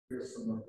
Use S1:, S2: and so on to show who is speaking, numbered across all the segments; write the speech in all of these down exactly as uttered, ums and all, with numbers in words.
S1: Okay.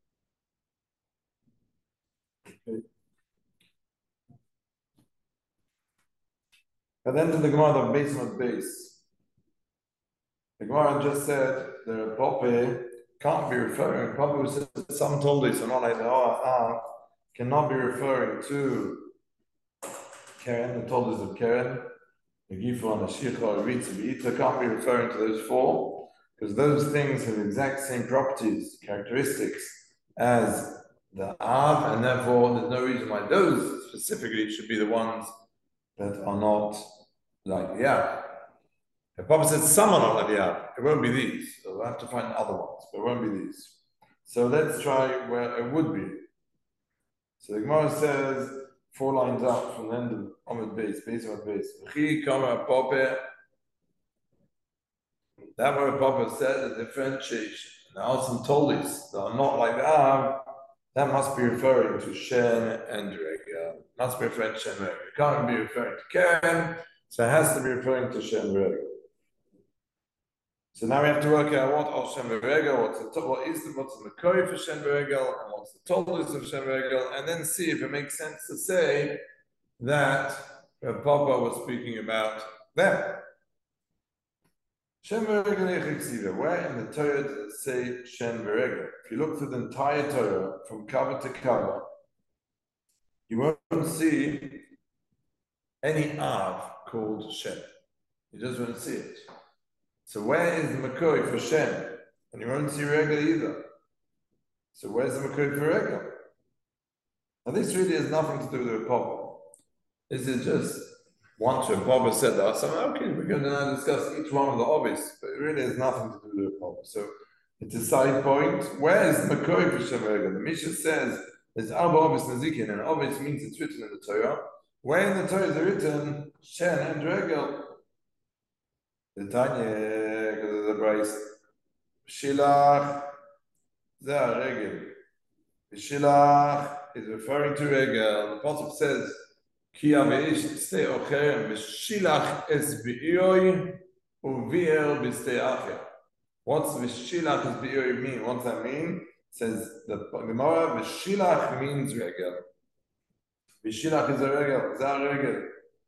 S1: And then to the Gemara of base on base. The Gemara just said the Pope can't be referring, probably said some told this, and not like the ah, cannot be referring to Karen, the told us of Karen, the Gifon, the Shicha, the Ritz, the Ita, can't be referring to those four, because those things have the exact same properties, characteristics as the Av, and therefore there's no reason why those specifically should be the ones that are not like the Av. The Papa said some are not like the Av, it won't be these, so we'll have to find other ones, but it won't be these. So let's try where it would be. So the Gemara says, four lines up from the end of Omid base, base of base. That word Papa said a differentiation. Now some tolis that are not like that, that must be referring to Shen and Rega. Must be referring to Shen and Rega. It can't be referring to Karen, so it has to be referring to Shen and Rega. So now we have to work out what are Shen and Rega, what's the what is the what's the Makori for Shen and Rega, and what's the tolis of Shen and Rega, and then see if it makes sense to say that Papa was speaking about them. Shem v'regel, where in the Torah does it say Shem v'regel? If you look through the entire Torah from cover to cover, you won't see any Av called Shem. You just won't see it. So where is the Makoi for Shem? And you won't see Regel either. So where's the Makoi for Regel? Now this really has nothing to do with the Papa. This is just once when Papa said that, so okay, we're going to now discuss each one of the obvious, but it really has nothing to do with Papa. So it's a side point. Where is the Makoi for Shem Regel? The Mishnah says there's Arba Obis Nazikin, and Obis means it's written in the Torah. Where in the Torah is it written Shen and Regel? The Tanya, because of the Bryce. Shilach, Zah Regel. The Shilach is referring to Regel. The Pasuk says, Ki aveish stay ocherem v'shilach es be'iroi uvier b'stei acher. What's v'shilach es be'iroi mean? What's that mean? It says the Gemara v'shilach means regel. V'shilach is a regel. Zah regel.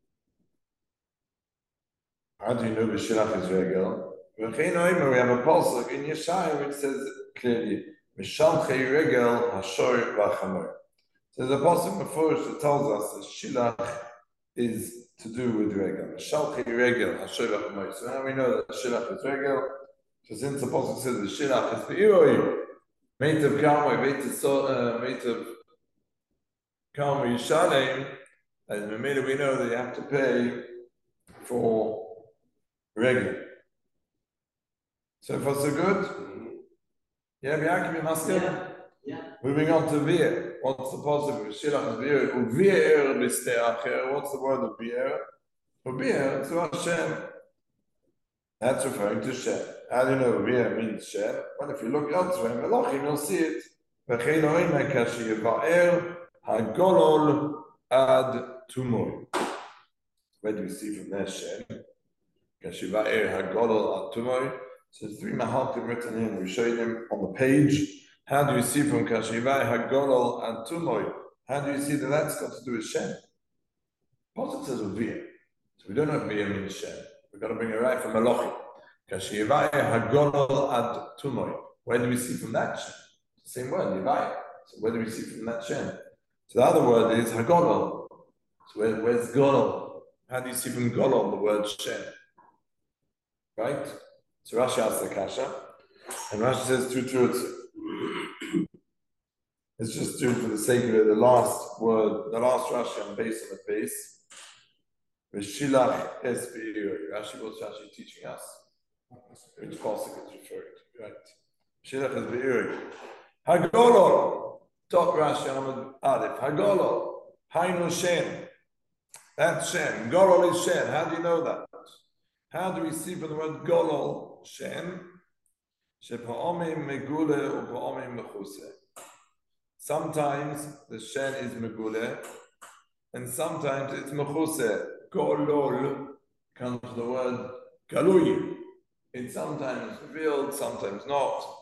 S1: How do you know v'shilach is regel? V'chein oimer, we have a pasuk in Yeshaya which says clearly v'shalchei regel hashor v'achamor. So there's a pasuk before that tells us that shilach is to do with regel. Shalchi regel, hashoy v'chamoy. So now we know that shilach is regel. So since the pasuk says the shilach is be'iroi, mate of kamoy, mate of so, mate of kamoy yishalem, and we made it, we know that you have to pay for regel. So far so good? Yeah, Bianchi, you must get.
S2: Yeah.
S1: Moving on to Vir. What's the positive? Shilach is Vir. Uvir b'stei acher. What's the word of Vir? Uvir to Hashem. That's referring to Shem. How do you know Vir means Shem? Well, if you look elsewhere in Melachim, you'll see it. V'chein oimer kashi yiva'er hagolol ad tumoy. Where do we see from there Shem? Kashi yiva'er hagolol ad tumoy. So there's three mahalkim written in. We showed them on the page. How do you see from Kashivai, Hagolol, and Tumoy? How do you see that that's got to do with Shem? Pasuk says Uvir. So we don't know if Uvir means Shem. We've got to bring it right from Elohim. Kashivai, Hagolol, and Tumoy. Where do we see from that Shem? It's the same word, Yivai. So where do we see from that Shem? So the other word is Hagolol. So where, where's Golol? How do you see from Golol the word Shem? Right? So Rashi asks the Kasha. And Rashi says two truths. It's just true for the sake of it, the last word, the last Rashi on base on the base. V'shilach es be'iroi. Rashi was Rashi teaching us which pasuk it's referring to, right? V'shilach es be'iroi. Hagolol. Top Rashi on Aleph. Hagolol. Hainu Shem. That's Shem. Golol is Shem. How do you know that? How do we see from the word Golol, Shem? Shepa'omim megule or pa'omim mechuse. Sometimes the Shen is megule, and sometimes it's mechuse. Golol comes from the word galui. It's sometimes revealed, sometimes not.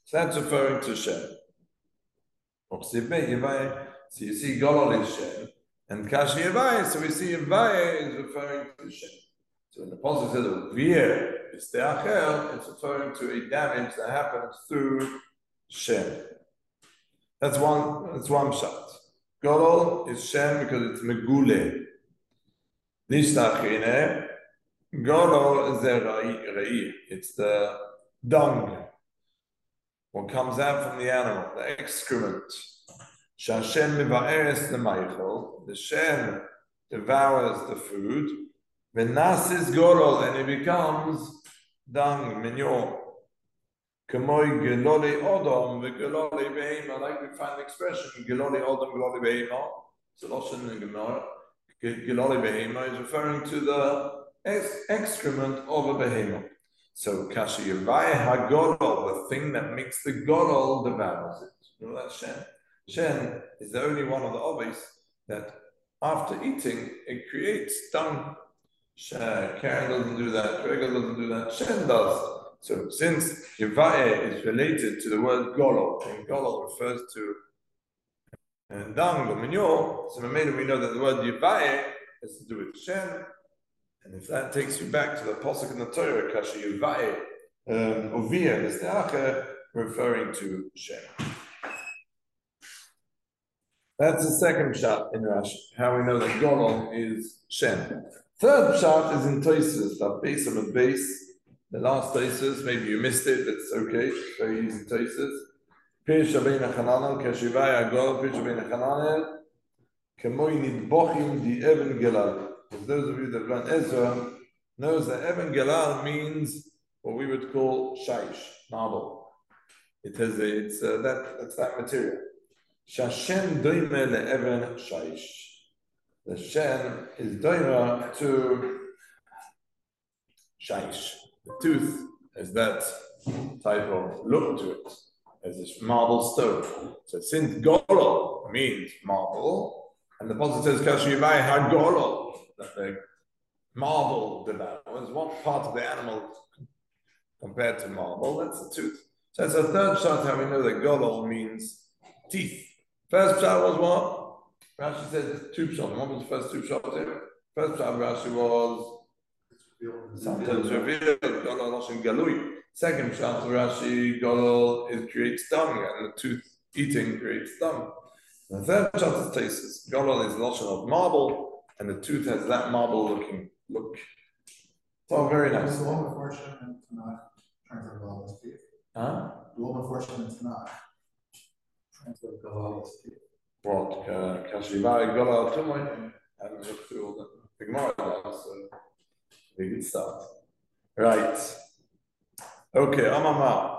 S1: So that's referring to Shem. So you see Golol is Shem, and Kashi Yevai, so we see Yevai is referring to Shem. So in the positive says Uvir is the Acher, it's referring to a damage that happens through Shem. That's one, that's one shot. Golol is Shem because it's Megule. Nishtachine, Golol is the Ra'i, it's the dung. What comes out from the animal, the excrement. Shashem miva'eres l'maychol, the Shem devours the food. Venasis golol, and it becomes dung, manure. Kamoi geloli odom, geloli beima. Like we find the expression geloli odom, geloli beima. Solution in Gemara. Geloli beima is referring to the ex excrement of a behemoth. So Kashi Yevai HaGolol, the thing that makes the Golol devours it. You know that Shen? Shen is the only one of the obvious that after eating, it creates dung. Karen doesn't do that, Gregor doesn't do that, Shen does. So since Yevai is related to the word Golol, and Golol refers to uh, dung or manure, so we know that the word Yevai has to do with Shen. And if that takes you back to the Pasuk in the Torah, Kashi Yevai, Ovia, is the Acher, referring to Shem. That's the second shot in Rashi, how we know that Golol is Shem. Third shot is in Toises, that base of a base. The last Toises, maybe you missed it, that's okay, it's very easy Toises. Pish Abein HaChananel, Kashi Yevai HaGolol, Pish Abein HaChananel, Kemoi Nidbochim Di Even Gelal. Because those of you that learn Ezra knows that Even Gelal means what we would call shaish, marble. It has a, it's uh, that that's that material. Shashem doime le'even shaish. The Shem is doime to shaish. The tooth has that type of look to it, as this marble stone. So since Golol means marble, and the Pasuk says Kashi Yevai HaGolol, that the marble devours, what part of the animal compared to marble? That's the tooth. So that's a third shot how we know that Golol means teeth. First shot was what? Rashi said two shots. What was the first two shots? First shot Rashi was sometimes revealed, Golol Loshin Galui. Second shot Rashi, Golol is creates dung, and the tooth eating creates dung. The third shot is tastes. Golol is Loshin of marble, and the tooth has that marble-looking look. So very nice.
S2: The one before Shem and Tanakh translate Golol as teeth.
S1: Huh?
S2: The one before Shem and Tanakh translate Golol as teeth.
S1: What? Kashi Yevai Golol Tumoy. I haven't looked through all the Gemara now, so we can start. Right. Okay, Amama.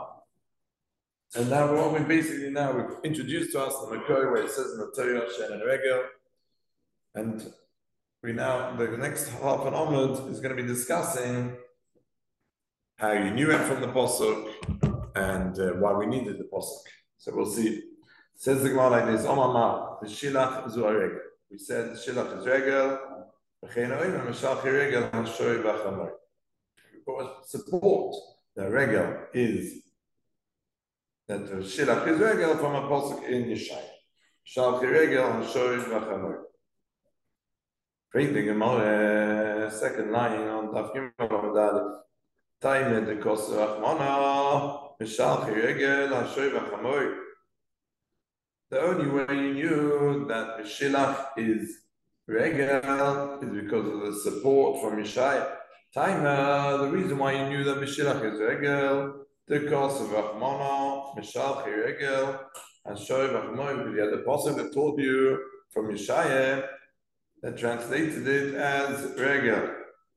S1: And now what we basically now we've introduced to us the Makoi where it says in the Torah Shen and Regel, and we now, the next half an onwards is going to be discussing how you knew it from the Pasuk and uh, why we needed the Pasuk. So we'll see. Says the Gemara like this, Omama, the Shilach zu Regel. We said the Shilach is Regel, V'chein Meshach Regel HaShoy V'chamoy. We got support the Regel is that the Shilach is Regel from a Pasuk in Yeshai. Meshach Regel HaShoy V'chamoy. Great the Gemara, second line on Daf Gimel Amud Taime de Kos Rachmana, Mishal Chiregel Hashoy V'chamoy. The only way you knew that Mishilach is Regel is because of the support from Yeshai. Taime, the reason why you knew that Mishilach is Regel, the Kos Rachmana, Mishal Chiregel Hashoy V'chamoy, because you had the Pasuk that taught you from Yeshai that translated it as Regel.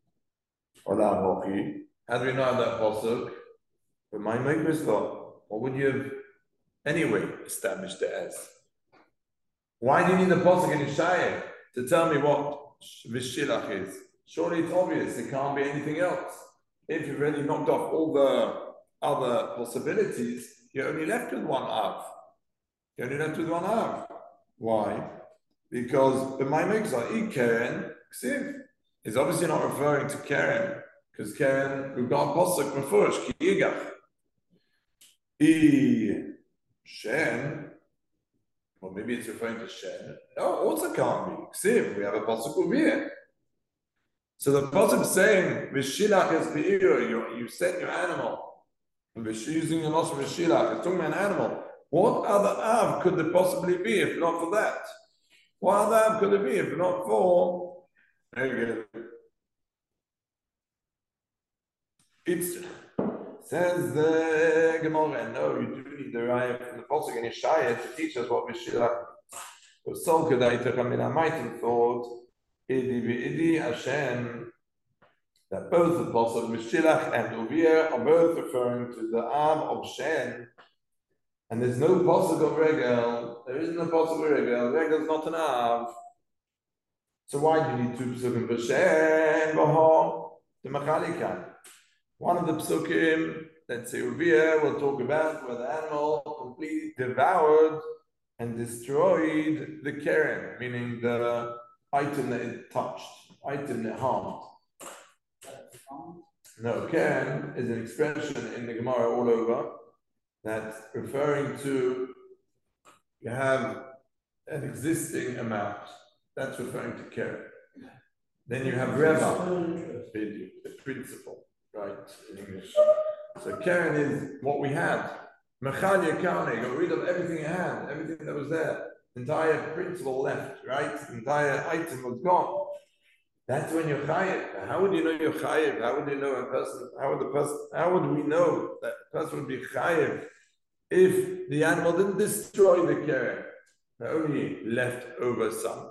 S1: Olam Hochi. How do we know that Pasuk? But my makers thought, what would you have anyway established it as? Why do you need the Pasuk in Yeshaya to tell me what Vishilach is? Surely it's obvious, it can't be anything else. If you've already knocked off all the other possibilities, you're only left with one Av. You're only left with one Av. Why? Because the Maimeks are I Keren Ksiv is obviously not referring to Keren, because Keren, we've got Pasuk Mefurish, Ki Yigach. E Shen, or maybe it's referring to Shen. No, also can't be. Ksiv, we have a pasuk over here. So the pasuk is saying, V'shilach es be'ir, you, you send your animal. And using the notion of V'shilach, it's talking about an animal. What other Av could there possibly be if not for that? What other Av could there be if not for? Very good. It's says the Gemara, no, you do need the raya from the pasuk in Yeshaya to teach us what V'shilach is. So Kedai Techamina might have thought, Idi v'idi Hashem, that both the pasuk V'shilach and Uvir are both referring to the Av of Shen. And there's no pasuk of Regel. There isn't a pasuk of Regel. Regel is not an Av. So why do you need two psukim for Shen? The Machalikan. One of the psukim, let's say Uvia, will talk about where the animal completely devoured and destroyed the keren, meaning the item that it touched, item that harmed. No, keren is an expression in the Gemara all over that's referring to you have an existing amount. That's referring to keren. Then you have reva, the principle, right, in English. So keren is what we had. Mechalia kane, got rid of everything you had, everything that was there. The entire principle left, right? The entire item was gone. That's when you're chayiv. How would you know you're chayiv? How would you know a person? How would the person? How would we know that the person would be chayiv if the animal didn't destroy the keren, but only left over some?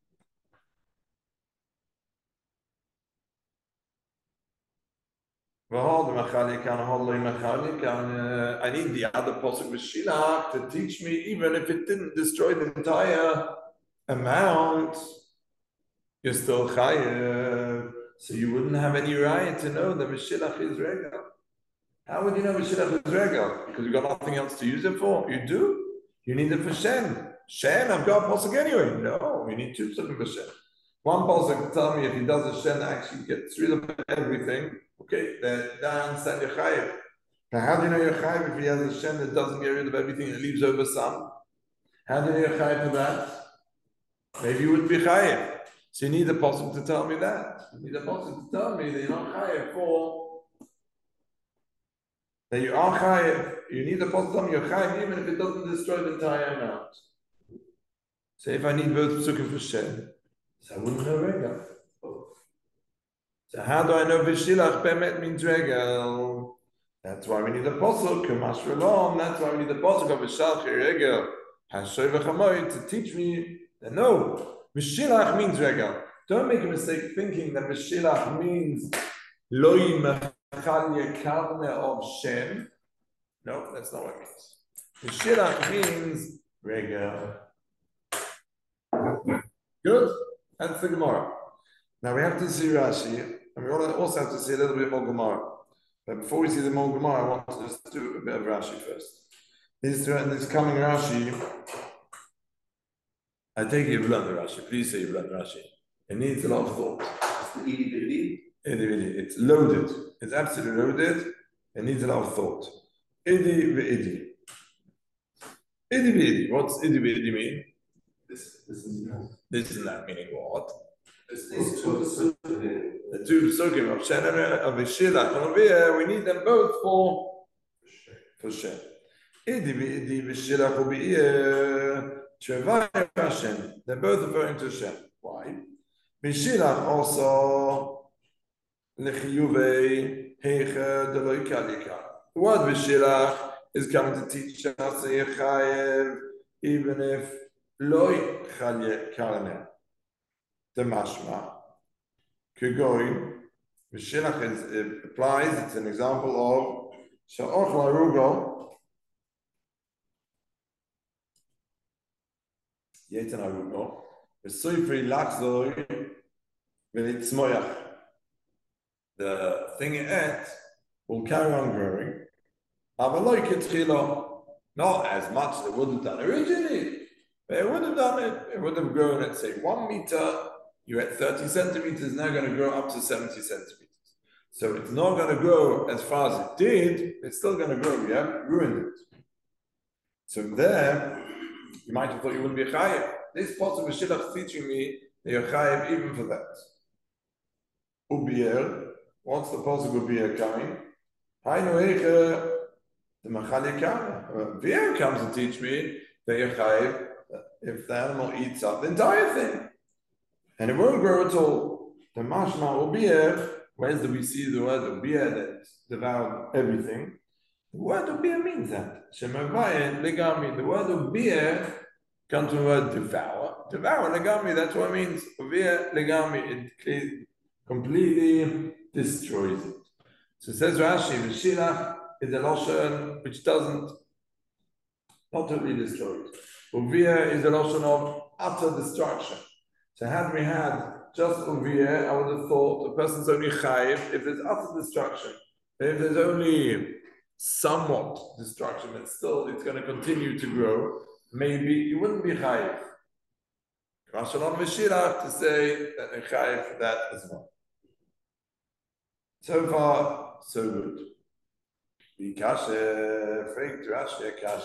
S1: I need the other pasuk with Shilach to teach me, even if it didn't destroy the entire amount, you're still chayev. So you wouldn't have any right to know that Shilach is regal. How would you know Shilach is regal? Because you've got nothing else to use it for. You do. You need it for Shen. Shen, I've got a pasuk anyway. No, you need two pasukim for Shen. One pasuk tell me if he does a Shen, actually gets rid of everything. Okay, then I understand you're chayiv. Now, how do you know you're chayiv if he has a Shen that doesn't get rid of everything and leaves over some? How do you know you're chayiv for that? Maybe you wouldn't be chayiv. So you need a pasuk to tell me that. You need a pasuk to tell me that you're not chayiv for that you are chayiv. You need a pasuk to tell me you're chayiv even if it doesn't destroy the entire amount. So if I need both pasukim for Shen, so I wouldn't know regel. So how do I know V'shilach Bemet means regel? That's why we need a pasuk. Kamash Shalom. That's why we need a pasuk of V'shalchi regel. Hashoy v'chamoy to teach me that no, V'shilach means regel. Don't make a mistake thinking that V'shilach means loy mechalye karne of Shem. No, that's not what it means. V'shilach means regel. Good. That's the Gemara. Now we have to see Rashi. And we also have to see a little bit more Gemara. But before we see the more Gemara, I want to just do a bit of Rashi first. This, this coming Rashi, I take it you've learned the Rashi. Please say you've learned Rashi. It needs a lot of thought. It's loaded. It's absolutely loaded. It needs a lot of thought. Idi v'idi. Idi v'idi. What's idi v'idi mean? This, this, is, this is not meaning what? The two psukim of Shen and of V'shilach and Uvia, we need them both for for Shen. Idi v'idi v'shilach Uvia Trevaya Hashem. They're both referring to Shen. Why? V'shilach also lechiyuvei heicha deloi kalika. The word V'shilach is coming to teach us yechayev even if loi chalye kalane. The mashma kugoi v'shilach is it applies. It's an example of sha'och larugo yetan arugo v'soifri lachzoi v'litzmoyach. The thing it ate will carry on growing. Avaloi ketchilo, not as much as it would have done originally. But it would have done it. It would have grown at say one meter. You're at thirty centimeters, now going to grow up to seventy centimeters. So it's not going to grow as far as it did. It's still going to grow. We haven't ruined it. So there, you might have thought you wouldn't be a chayiv. This part of the shidduch is teaching me that you're chayiv even for that. Ubier, what's the pasuk of Ubier coming? Hainu eiche, the machal yekam. Ubier comes to teach me that you're chayiv if the animal eats up the entire thing. And it won't grow at all. The mashma Ubier, where do we see the word Ubier that devoured everything? The word Ubier means that. Shemavayet legami. The word Ubier comes from the word devour. Devour legami, that's what it means. Ubier legami. It completely destroys it. So it says Rashi, V'shilach is a loshon which doesn't, not totally destroy it. Ubier is a loshon of utter destruction. So had we had just Ubier, I would have thought the person's only chayiv if there's utter destruction. If there's only somewhat destruction, but still it's going to continue to grow, maybe you wouldn't be chayiv. Rashalom V'shilach to say that they're chayiv for that as well. So far, so good. Vikashe, Frank Rashi Kashe.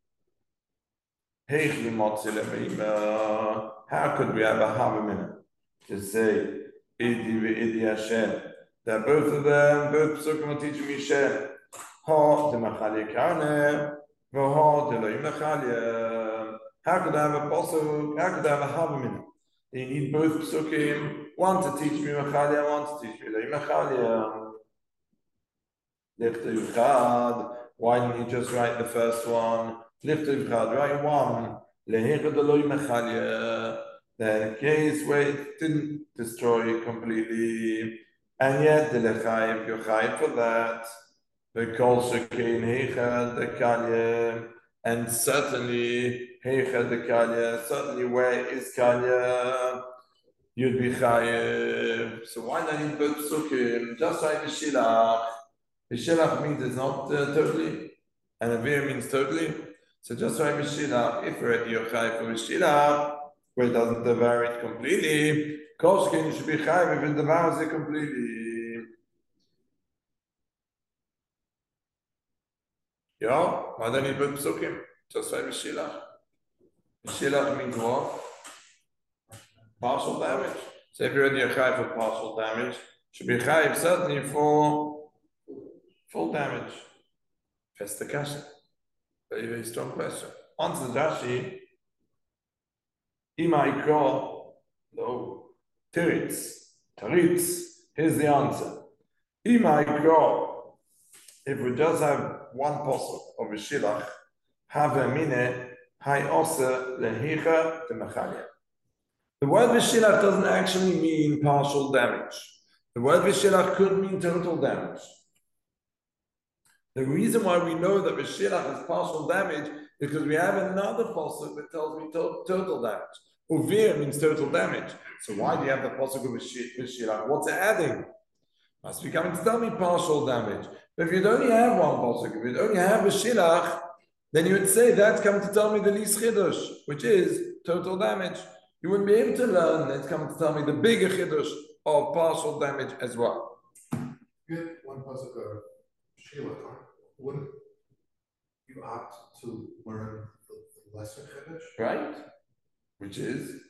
S1: How could we have a havamina to say Idi ve'Idi Hashem? That both of them, both psukim are teaching me Shem. Ha de machal yekane, v'ha de lo yimachal. How could I have a pasuk? How could I have a havamina? You need both psukim. One to teach me machalia, one to teach me lo yimachal. Lichta yuchad. Why didn't you just write the first one? Lichta yuchad. Write one. Lehicha de lo yimachal. The case where it didn't destroy it completely, and yet the lechayiv, you're chayiv for that. Because shekein heicha de kalya, and certainly heicha de kalya, certainly where is kalya, you'd be chayiv. So why not in both psukim? Just like V'shilach. V'shilach means it's not uh, totally, and Avir means totally. So just like V'shilach, if we're at your chayiv for V'shilach, where it doesn't devour it completely, Koshkin, you should be chayiv if it devours it completely. Yeah, why don't you put psukim? Just like V'shilach. V'shilach means what? Partial damage. So if you're already a chayiv for partial damage, should be chayiv certainly for full damage. Festa kasha. Very, very strong question. Answer the Rashi. Ima ikra, no, tiritz, taritz. Here's the answer. Ima ikra. If we just have one pasuk of V'shilach, have a mine, hay osa lehicha de mechalia. The word V'shilach doesn't actually mean partial damage. The word V'shilach could mean total damage. The reason why we know that V'shilach is partial damage is because we have another pasuk that tells me to total damage. Uvir means total damage. So why do you have the pasuk of V'shilach? What's it adding? Must be coming to tell me partial damage. But if you'd only have one pasuk, if you'd only have V'shilach, then you would say that's coming to tell me the least chidush, which is total damage. You wouldn't be able to learn that's coming to tell me the bigger chidush of partial damage as well.
S2: Get one pasuk of Shilach. Wouldn't you opt to learn the lesser chiddush?
S1: Right? Which is?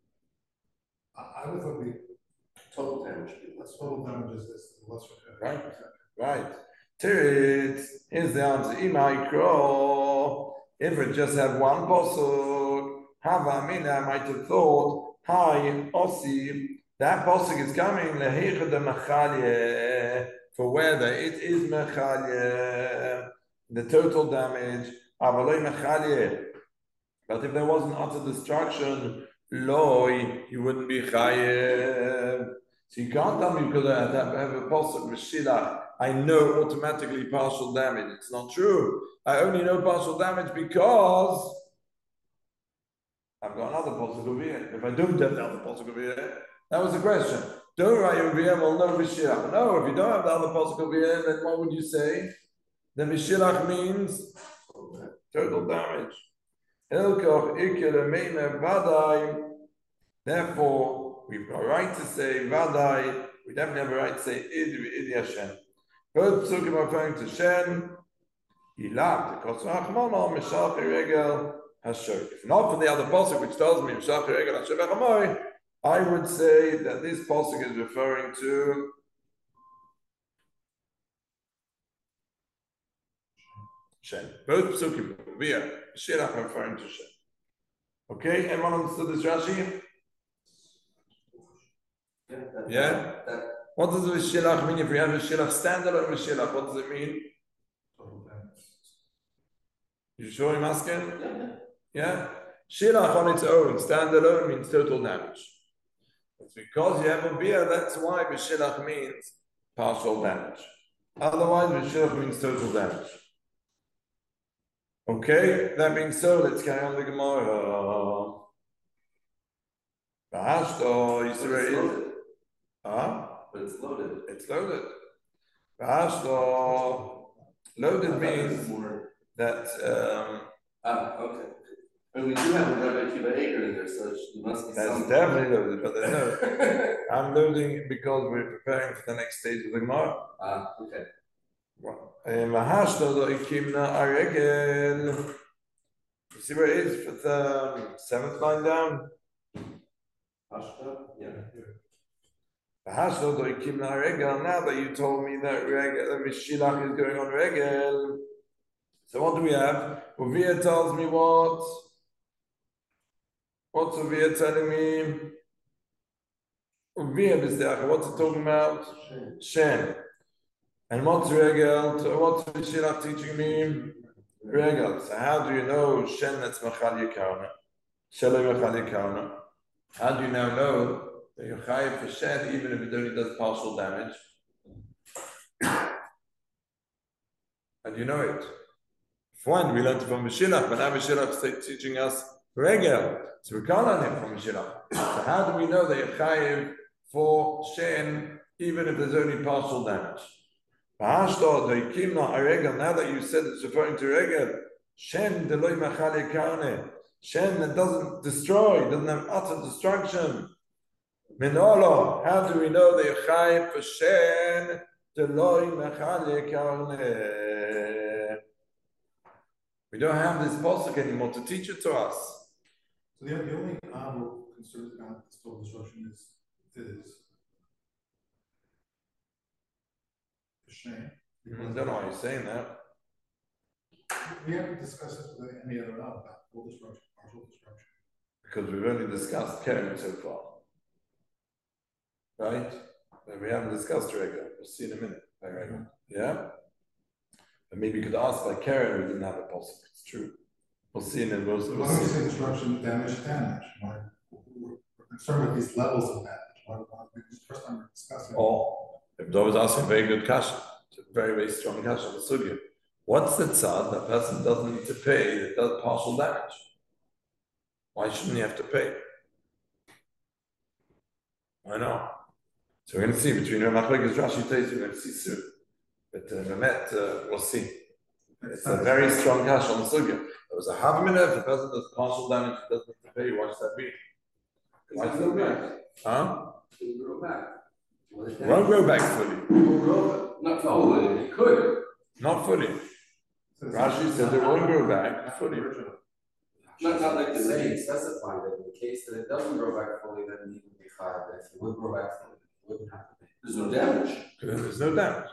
S2: I, I would think the total damage. Less total damage is this the lesser chiddush.
S1: Right. Right. Tirit, here's the answer. Imaikro. If it just had one pasuk, Hava Amina, I might have thought, Hi, Osi, that pasuk is coming, Lehicha de Mechalye, for whether it is Mechalye, the total damage, Avaloi Mechalye. But if there wasn't utter destruction, Loi, you wouldn't be Chayev. So you can't tell me because I have, have a pasuk V'shilach, I know automatically partial damage. It's not true. I only know partial damage because I've got another pasuk over here. If I don't have the other pasuk over here, that was the question. Don't write over here, well, no V'shilach. No, if you don't have the other pasuk over here, then what would you say? Then V'shilach means total damage. Therefore, we've got right to say Vadai We definitely have a right to say Id Id Hashem. Both psukim are referring to Shen. Ilav, because Rachmana Mishach Regel Hashem. If not for the other pasuk which tells me Mishach Regel Hashem, I would say that this pasuk is referring to Shen. Both psukim, via Shirach are referring to Shen. Okay, anyone understood this Rashi?
S3: Yeah. That,
S1: Yeah?
S3: That, that,
S1: what does the Shilach mean if we have a Shilach standalone with Shilach? What does it mean? You sure I'm asking?
S3: yeah.
S1: Yeah? Shilach on its own, standalone, means total damage. It's because you have a beer, that's why B'Shilach means partial damage. Otherwise, B'Shilach means total damage. Okay, that being so, let's carry on the Gemara. V'hashto, you see where it is? Huh?
S3: But it's loaded.
S1: It's loaded. V'hashto, loaded means that. Um,
S3: ah, okay. And we do have a Rebbe Kiva Acre in there, so it must be
S1: that's
S3: something.
S1: definitely loaded, but there's no. I'm loading because we're preparing for the next stage of the Gemara.
S3: Ah, okay.
S1: V'hashto, ikimna aregel. You see where it is for the um, seventh line down?
S3: Hashta? Yeah.
S1: Now that you told me that regel, that Mishilach is going on regel, so what do we have? Uvia tells me what? What's Uvia telling me? Uvia B'Sdeach, what's it talking about?
S3: Shen.
S1: Shen. And what's regel? What's Mishilach teaching me? Regel. So how do you know Shen that's Machal Yekarna? Shelay Machal Yekarna. How do you now know that you're chayiv for Shen even if it only does partial damage? And you know it. One, we learned from Mishilach, but now Mishilach is teaching us regel. So we can't learn it from Mishilach. So how do we know that you're chayiv for Shen even if there's only partial damage? Now that you said it's referring to regel, Shen deloy machal yekarne. Shen that doesn't destroy, doesn't have utter destruction. Minolo, how do we know that you're chayiv for Shen deloy machal yekarne? We don't have this pasuk anymore to teach it to us.
S2: So the, the only honorable concern about this total destruction is is the shame.
S1: I don't know why you're saying that.
S2: We haven't discussed this with any other round about full destruction, partial destruction.
S1: Because we've only discussed Karen so far. Right? But we haven't discussed regular. We'll see in a minute. By regular. Yeah? And maybe you could ask by Karen, we didn't have a possible. It's true. We'll see in a minute. We'll, we'll
S2: Why don't we
S1: see.
S2: say destruction, damage, damage? Why, we're concerned with these levels of damage. Why, why, this is the first time we're discussing.
S1: Or, if Dov is asking very good question, it's a very, very strong question on the sugya. What's the tzad that person doesn't need to pay that does partial damage? Why shouldn't he have to pay? I know. So we're going to see between Ramachlekas Rashi Teiz, we're going to see soon. But uh, Mehmet, uh, we'll see. It's a very strong cash on the sugya. There was a half minute, if the person does partial damage, he doesn't have to pay. Why does that mean? Why does that mean? Huh?
S3: It will grow back.
S1: It won't grow back fully.
S3: Not fully, it could.
S1: Not fully. Rashi said it won't grow back fully.
S3: Not, not like the saying specified that in the case that it doesn't grow back fully, then it would be higher. But if it would grow back fully, it wouldn't have to pay. There's no damage.
S1: There's no damage.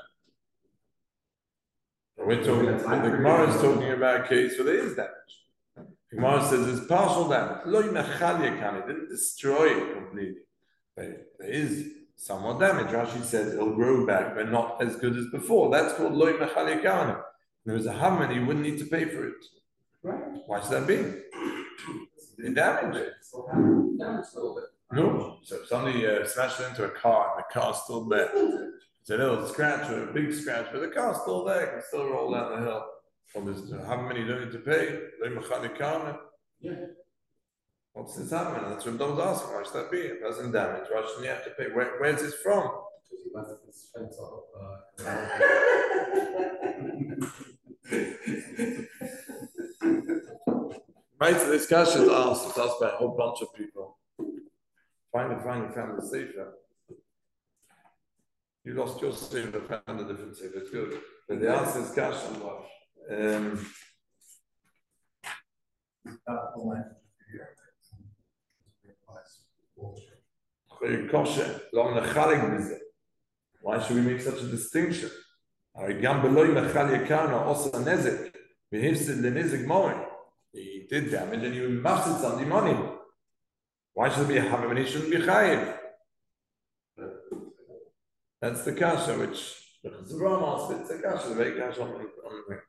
S1: We're talking, the Gemara is talking about a case where there is damage. The Gemara says it's partial damage. Lo yimachal yekan, it didn't destroy it completely. There, there is somewhat damage. Rashi says it'll grow back, but not as good as before. That's called lo yimachal yekan. There was a hammer, you wouldn't need to pay for it.
S3: Right.
S1: Why should that be? It damaged it.
S3: Damaged a little bit.
S1: No. So if somebody uh, smashed into a car and the car's still there. It's a little scratch or a big scratch, but the car's still there, it can still roll down the hill. Well, there's how many you don't need to pay?
S3: Yeah.
S1: What's this happening? That's what Dom's asking. Why should that be? It doesn't damage. Why shouldn't you have to pay? Where, where's this from?
S3: Because he left his fence up.
S1: Right, so this question is asked. It's asked by a whole bunch of people. Finally, finally found the sefer. You lost your sieve, I found a different sieve, it's good. But the answer is cash and love. Um,
S2: Uh, the language here.
S1: why should we make such a distinction? He did damage and you must on the money. Why should it be a havim and he shouldn't be chayiv? That's the kasha which the Chazarama spits the kasha, the very kasha on the ring.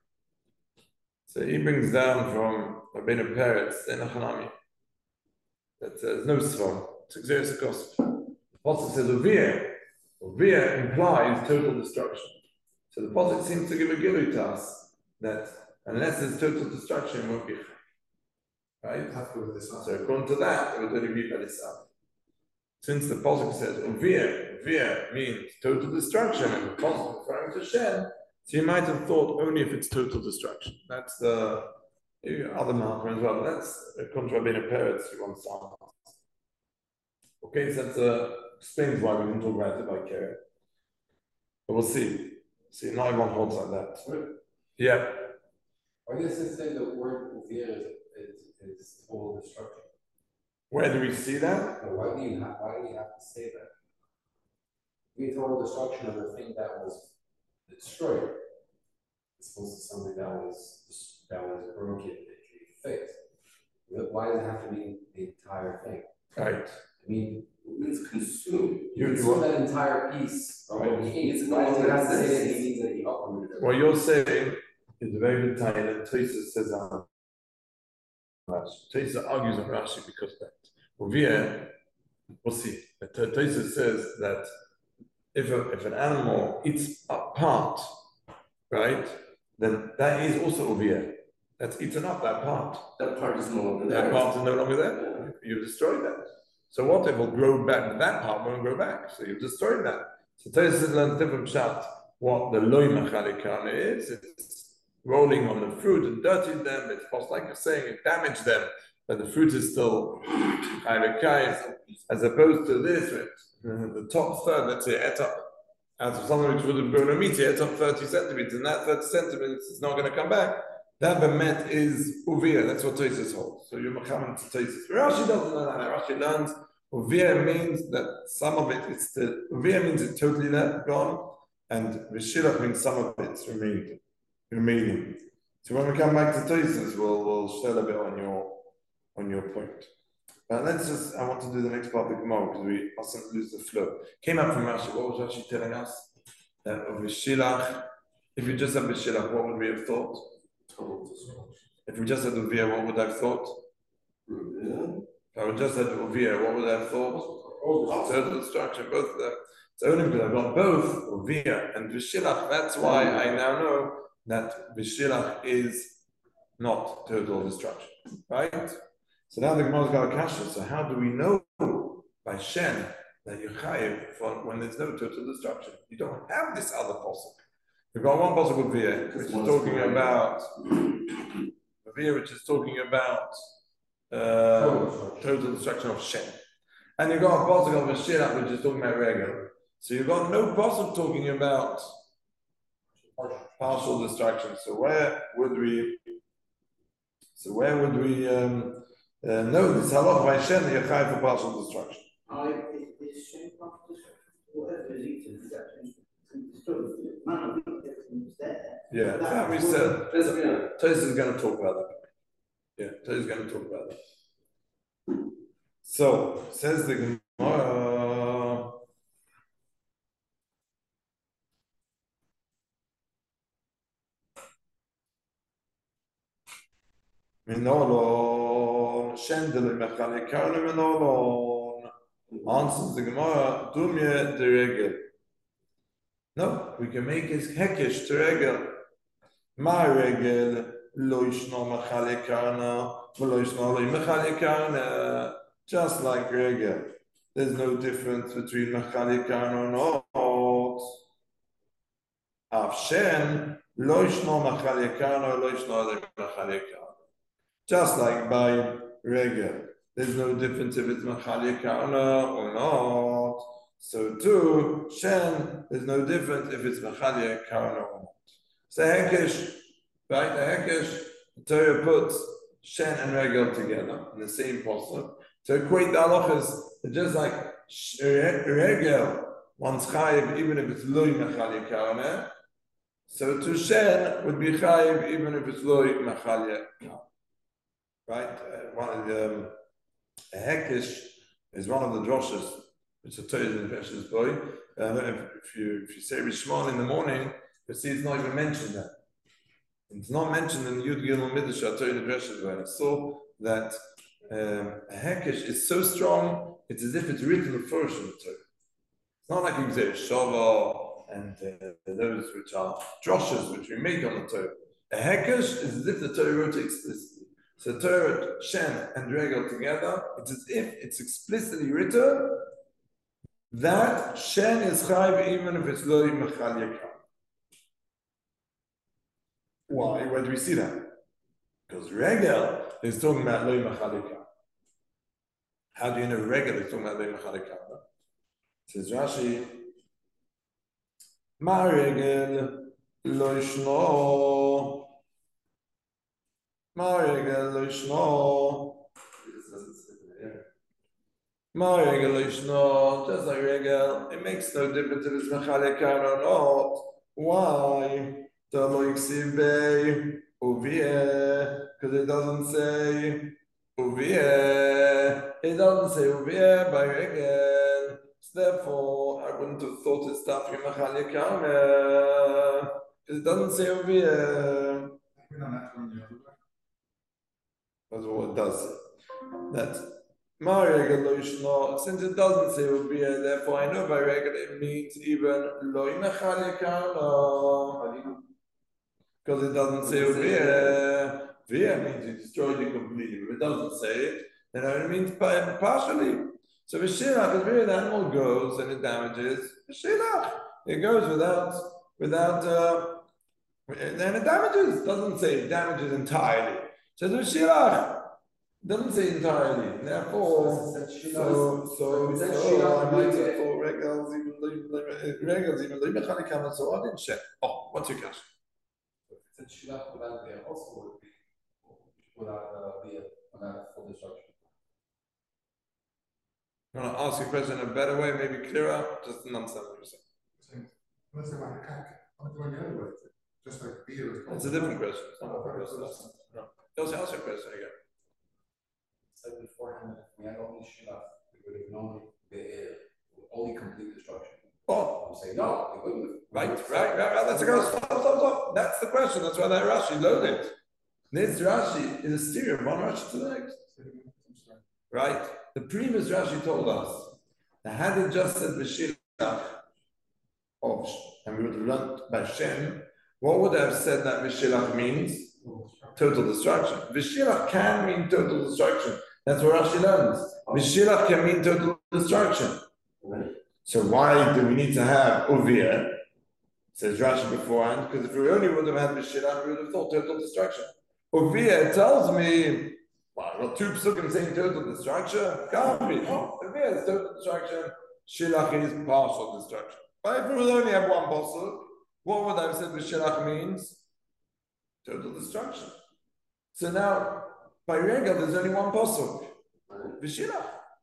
S1: So he brings down from Rabbeinu Peretz, the Nachanami, that there's no svar, it's exerts a cost. The Pasuk says Uvir. Uvir implies total destruction. So the Pasuk seems to give a gilui to us that unless there's total destruction, it won't be right?
S2: Have to go with this
S1: So according to that, it would only be by this out. Since the Pasuk says Uvir, Uvir means total destruction, and the Pasuk referring to Shem, so you might have thought only if it's total destruction. That's the other marker as well. That's according to Rabbeinu Peretz, who wants to ask. Okay, so that uh, explains why we didn't talk about it by Karen. But we'll see. See, not everyone holds like that.
S3: Right.
S1: Yeah.
S3: Why does it say the word uvir is, is, is total destruction?
S1: Where do we see that?
S3: Or why do you have, why do you have to say that? We total destruction of the thing that was destroyed. It's supposed to be something that was that was broken and can be fixed. Why does it have to be the entire thing?
S1: Right.
S3: I mean, it means consumed.
S1: You,
S3: You
S1: you
S3: consume
S1: want,
S3: that entire piece of
S1: Right.
S3: what he ate. Why does it have to say that he means that he uprooted it?
S1: what you're saying is a very good time that Tosfos says on Rashi. Tosfos argues on Rashi because of that. Uvir, we'll see. Tosfos says that if a, if an animal eats a part, right, then that is also uvir. That's eaten up, that part.
S3: That part is no longer
S1: That part is no longer there. You destroyed that. So what if it will grow back? That part won't grow back. So you've destroyed that. So Tosfos learns different pshat. What the loy machalikana is, it's rolling on the fruit and dirtied them. It's possible, like you're saying, it damaged them, but the fruit is still chalikais, as opposed to this, which uh, the top third, let's say, et up, out of something which would have grown a meter, et up thirty centimeters, and that thirty centimeters is not going to come back. That bemet is uvir. That's what Tosfos holds. So you're mechamen to Tosfos. Rashi doesn't know that. Rashi learns uvir means that some of it is still, uvir means it's totally there, gone, and v'shilach means some of it's remaining. remaining. So when we come back to Tosfos, we'll we'll share a bit on your on your point. But let's just, I want to do the next part of the Gemara because we mustn't lose the flow. Came up from Rashi. What was Rashi telling us? That of v'shilach, if you just have v'shilach, what would we have thought? If we just had uvir, what would I have thought? If I would just had uvir, what would I have thought? Total destruction, both of them. It's only because I've got both uvir and v'shilach. That's why I now know that v'shilach is not total destruction, right? So now the Gemara's got a kasha. So how do we know by Shem that you're chayiv for when there's no total destruction? You don't have this other pasuk. We've got one pasuk with V'yeh, which is talking about V'yeh, which is talking about uh, total destruction of Shem, and you've got a pasuk of V'shilach, which is talking about Regel. So you've got no pasuk talking about partial destruction. So where would we? So where would we um, uh, know this halach by Shem that you're chayiv for partial destruction?
S4: I is Shem partial destruction. Whatever is eaten is actually destroyed. None of it is there.
S1: Yeah, that we said. Tosfos is going to talk about that. Yeah, Tosfos is going to talk about that. So says the Gemara. Minolon, Shendel mechanikane minolon. Answers the Gemara, Dumye de regel. No, we can make his hekesh to regel. My regel, lo yishno mechanikane, lo yishno lo mechanikane. Just like regel. There's no difference between mechanikane or not. Avshen, lo yishno mechanikane, lo yishno lo mechanikane. Just like by regel, there's no difference if it's machalikana or not. So too, Shen is no different if it's Machalia Karan or not. So Hekesh, right? The Hekesh, the Torah puts Shen and Regel together in the same posture. To equate the halachas, it's just like Regel wants Chayiv even if it's Lui Machalia Karan. So to Shen would be Chayiv even if it's Lui Machalia Karan. Right? Uh, one of the um, Hekesh is one of the droshes. It's a Torah in Precious Boy. Uh, if, if you if you say Rishmon in the morning, you see it's not even mentioned there. It's not mentioned in Yud Gimel Midrash Torah in Precious Boy. I saw that um, Hekesh is so strong, it's as if it's written in first in the Torah. It's not like you say Shava and uh, those which are droshes which we make on the Torah. A Hekesh is as if the Torah wrote it explicitly. So Torah, Shen, and Regel together, it's as if it's explicitly written that Shen is Chayv even if it's Lo Mechal Yakam. Why? Where do we see that? Because Regel is talking about Lo Mechal Yakam. How do you know Regel is talking about Lo Mechal Yakam? Says Rashi, Ma Regel Lo Yishno Ma Regel Lo Yishno Ma Regel Ishno, just like Regel, it makes no difference if it's Mechalek or not. Why? Because it doesn't say Uvie. It doesn't say Uvie by Regel. So therefore, I wouldn't have thought it's stuff in Mechalek because it doesn't say Uvie. That's what it does say. That's since it doesn't say Ubiyah, therefore I know by regular it means even Loi Mechalikano. Because it doesn't say Ubiyah. Viyah means you destroyed it completely. If it doesn't say it, then it means partially. So Vishilach is where the animal goes and it damages. Vishilach. It goes without, without, uh, then it damages. It doesn't say it damages entirely. So Vishilach. Doesn't say entirely. Therefore, so so so I might have thought regals even regals even leave mechanicam so I didn't check. Oh, what's your question?
S3: If it's shilach without the also would be without uh, the without full destruction.
S1: You want to ask your question in a better way, maybe clearer? Just an understand what you're saying.
S2: Unless they want to can't, I'm doing the other way. Just like beer is.
S1: It's a different question. It's not a question. No. Just ask your question again.
S3: Said beforehand, if we had only shilach, we would have known the only complete destruction.
S1: Oh,
S3: I'm saying no, we wouldn't have.
S1: Right, right, right, right. That's a go. Stop, stop, stop. That's the question. That's why that Rashi loaded. This Rashi is a stereo of one Rashi to the next. Right? The previous Rashi told us that had it just said Vishilach of, and we would have learned by Shem, what would have said that Vishilach means? Total destruction. Vishilach can mean total destruction. That's what Rashi learns. Vishilach can mean total destruction. So why do we need to have Uvia? Says Rashi beforehand, because if we only would have had Vishilach, we would have thought total destruction. Uvia tells me, well, well two psukim saying total destruction? Can't be. Oh, Uvia is total destruction. Shilach is partial destruction. But if we would only have one pasuk, what would I have said Vishilach means? Total destruction. So now, by Regel, there's only one pasuk, Vishilach.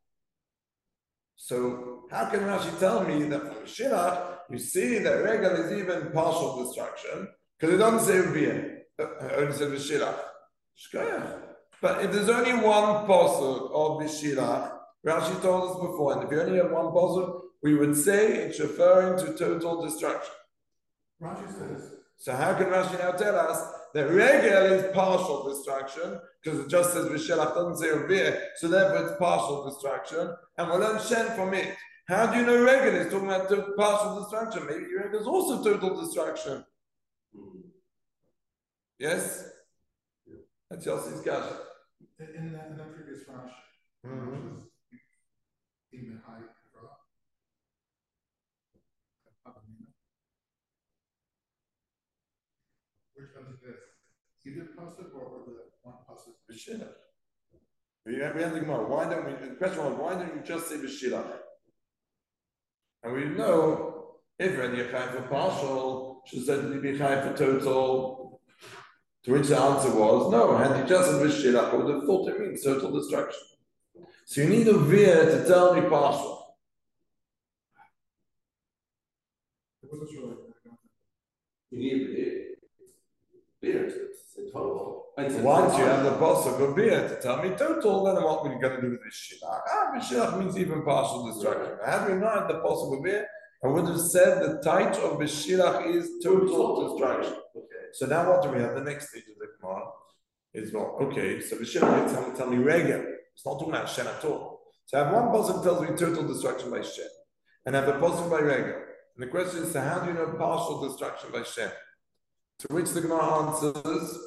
S1: So how can Rashi tell me that for Vishilach, you see that Regel is even partial destruction, because it doesn't say Ubiyah, it only says Vishilach. Shkoyach. But if there's only one pasuk of Vishilach, Rashi told us before, and if you only have one pasuk, we would say it's referring to total destruction.
S2: Rashi says.
S1: So how can Rashi now tell us that Regel is partial destruction, because it just says V'shelach, doesn't say Uviyah, so therefore it's partial destruction, and we'll learn Shen from it. How do you know Regel is talking about total, partial destruction? Maybe Regel is also total destruction. Mm-hmm. Yes? Yeah. That's Yossi's question.
S2: In, in, the, in the previous Rashi, mm-hmm. which was even high, which one is this? Either pasuk or the one pasuk?
S1: V'shilach. We have, we have the Gemara. Why don't we? The question was, why don't you just say V'shilach? And we know if already a chai for partial, should certainly be chai for total. To which the answer was no. Had he just said v'shilach, I would have thought it means total destruction. So you need a veer to tell me partial.
S2: I wasn't sure.
S3: You need beer. Beer to say total.
S1: Once you have the pasuk of beer to tell me total, then what are we going to do with v'shilach? Ah, v'shilach means even partial destruction. Had we not had the pasuk of beer, I would have said the title of v'shilach is total destruction.
S3: Okay.
S1: So now what do we have? The next stage of the Gemara is well, okay, so v'shilach tell me, tell me regel. It's not talking about Shen at all. So I have one pasuk tells me total destruction by Shen, and I have a pasuk by regel. And the question is, so how do you know partial destruction by Shen? To which the Gemara answers,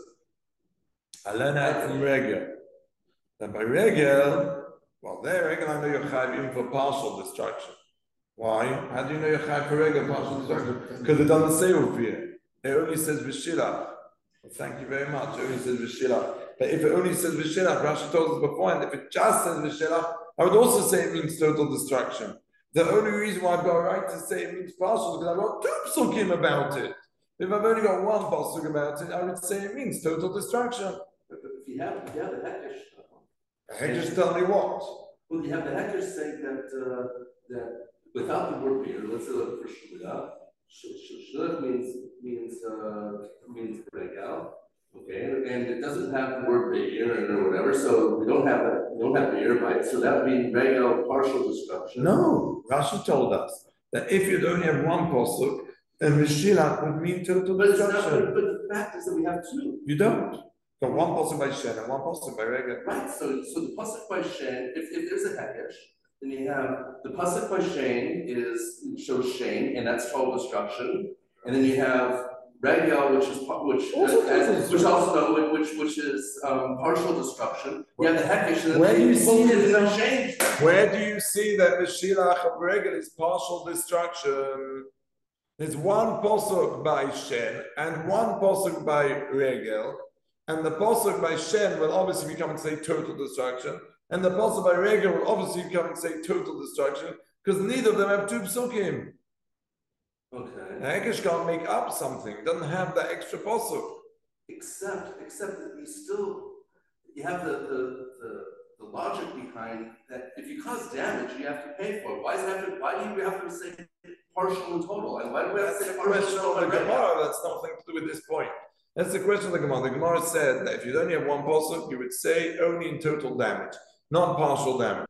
S1: I learn out from regel. That by regel, well, there regel I know you're chayv even for partial destruction. Why? How do you know you're chayv for regel partial destruction? Because it doesn't say uvir. It only says v'shilach. Well, thank you very much. It only says v'shilach. But if it only says v'shilach, Rashi told us before, and if it just says v'shilach, I would also say it means total destruction. The only reason why I've got a right to say it means partial is because I've got two psukim about it. If I've only got one pasuk about it, I would say it means total destruction.
S5: But if you have, if you have the Hekesh,
S1: Hey, just tell me what.
S5: well, you have the Hekesh saying that uh, that without the word beer, let's say like for Shmuel, Shmuel means means uh, means breakout, okay, and it doesn't have the word beer or whatever, so we don't have that, we don't have beer, right? So that would be breakout partial destruction.
S1: No, Rashi told us that if you'd only have one pasuk, then v'shilach would mean total
S5: But it's not.
S1: destruction.
S5: But, but the fact is that we have two.
S1: You don't. Got one pasuk by Shen and one pasuk by regel.
S5: Right, so so the pasuk by Shen, if, if there's a Hekesh, then you have the pasuk by Shen is shows Shen, and that's total destruction, and then you have Regel, which is pa- which
S1: Also
S5: uh,
S1: total
S5: which
S1: destruction.
S5: also no, which which is um, partial destruction. You have the Hekesh, and then
S1: Where do you
S5: the-
S1: see
S5: and
S1: it?
S5: then Shen.
S1: Where do you see that the shilach of regel is partial destruction? There's one pasuk by Shen and one pasuk by regel, and the pasuk by Shen will obviously become and say total destruction, and the pasuk by regel will obviously become and say total destruction because neither of them have two psukim.
S5: Okay.
S1: Hekesh can't make up something; it doesn't have that extra pasuk.
S5: Except except that you still you have the the the, the logic behind that if you cause damage, you have to pay for it. Why does it have to? Why do you have to say partial and total? And why do we have to
S1: That's
S5: say
S1: the
S5: partial and
S1: question
S5: total?
S1: of the
S5: by Regel?
S1: Gemara. That's nothing to do with this point. That's the question of the Gemara. The Gemara said that if you only have one pasuk, you would say only in total damage, not partial damage.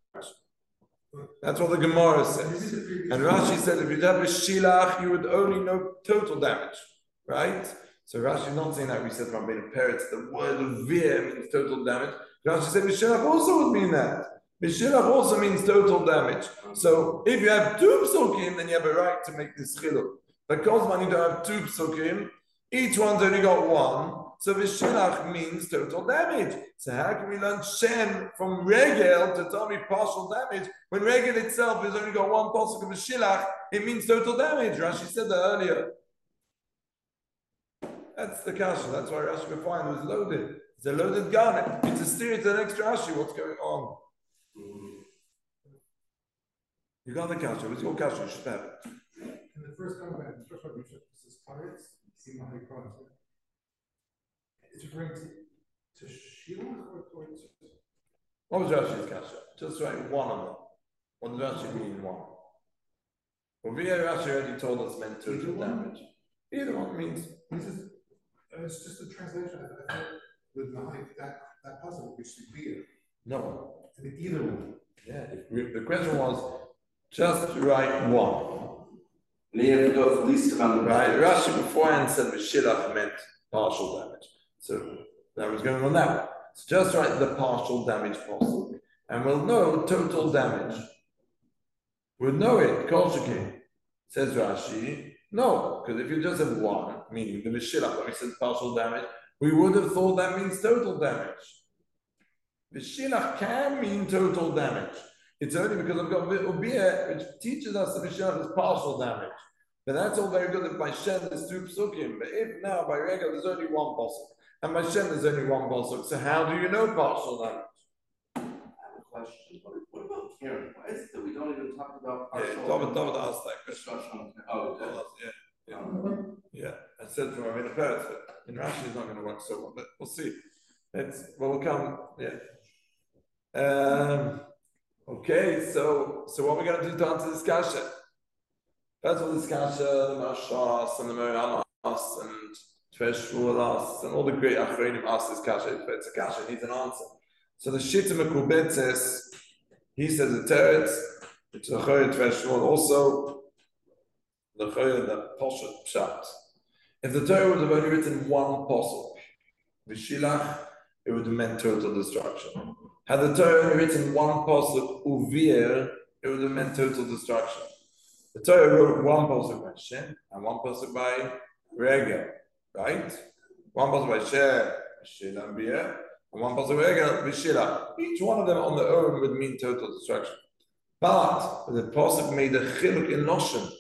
S1: That's what the Gemara says. And Rashi said if you'd have a shilach, you would only know total damage, right? So Rashi is not saying that. We said from being parrots, the word of vir means total damage. Rashi said shilach also would mean that. Shilach also means total damage. So if you have two psukim, then you have a right to make this chiluk. Because when you don't have two psukim, each one's only got one. So v'shilach means total damage. So how can we learn Shen from regel to tell me partial damage when regel itself has only got one pasuk of v'shilach? It means total damage. Rashi said that earlier. That's the kasha. That's why Rashi before was loaded. It's a loaded gun. It's a steer to the next Rashi. What's going on?
S5: Mhm.
S1: You got the kasha. What's your kasha? You should have it.
S2: In the first comment, the first one, this is pirates, see how many products. It's referring to, to Shilach or, or to,
S1: What was Rashi's kasha? Just write one of them. What does Rashi mean one? Over here, Rashi already told us meant total damage. Either one means.
S2: this is, uh, it's just a translation. I, I thought with Nahai, that, that puzzle would be beer.
S1: No.
S2: I mean, either one.
S1: Yeah. If, the question was just write one.
S5: And then you have to go for the least amount of
S1: Right? Rashi beforehand said V'shilach meant partial damage. So that was going on that one. So just write the partial damage possible, and we'll know total damage. We'll know it. Kol Shekeh. Says Rashi, no, because if you just have one, meaning the V'shilach, when we said partial damage, we would have thought that means total damage. V'shilach can mean total damage. It's only because I've got Ubiyah, which teaches us that V'shilach is partial damage. But that's all very good if by Shen there's two psukim. But if now by Regel there's only one pasuk, and by Shen there's only one pasuk, so how do you know partial damage?
S5: I have a question. What, what about Karen, why is it that we don't even talk about
S1: Yeah,
S5: partial?
S1: David, David asked that question.
S5: Construction, oh, we did.
S1: Yeah, yeah, yeah. I said from Ravina Peretz, but in Rashi it's not going to work so well, but we'll see. It's, well, we'll come, yeah. Um, okay, so so what we're going to do to answer this kasha? First of all, this kasha, the Mashas and the Meriamas and Tveshvulas and all the great Achreinim ask this kasha. It's a kasha, it needs an answer. So the Shita Mekubet says, he says the Teretz, it's the Choyet Tveshvul, also the Choyet, the Poshet Pshat. If the Torah would have only written one posuk, V'shilach, it would have meant total destruction. Had the Torah only written one posuk, Uvir, it would have meant total destruction. The Torah wrote one posuk by Shem and one posuk by Regel, right? One posuk by Shem, Shil and Bier, and one posuk by Regel, V'shilach. Each one of them on their own would mean total destruction. But the posuk made a chiluk in Loshen.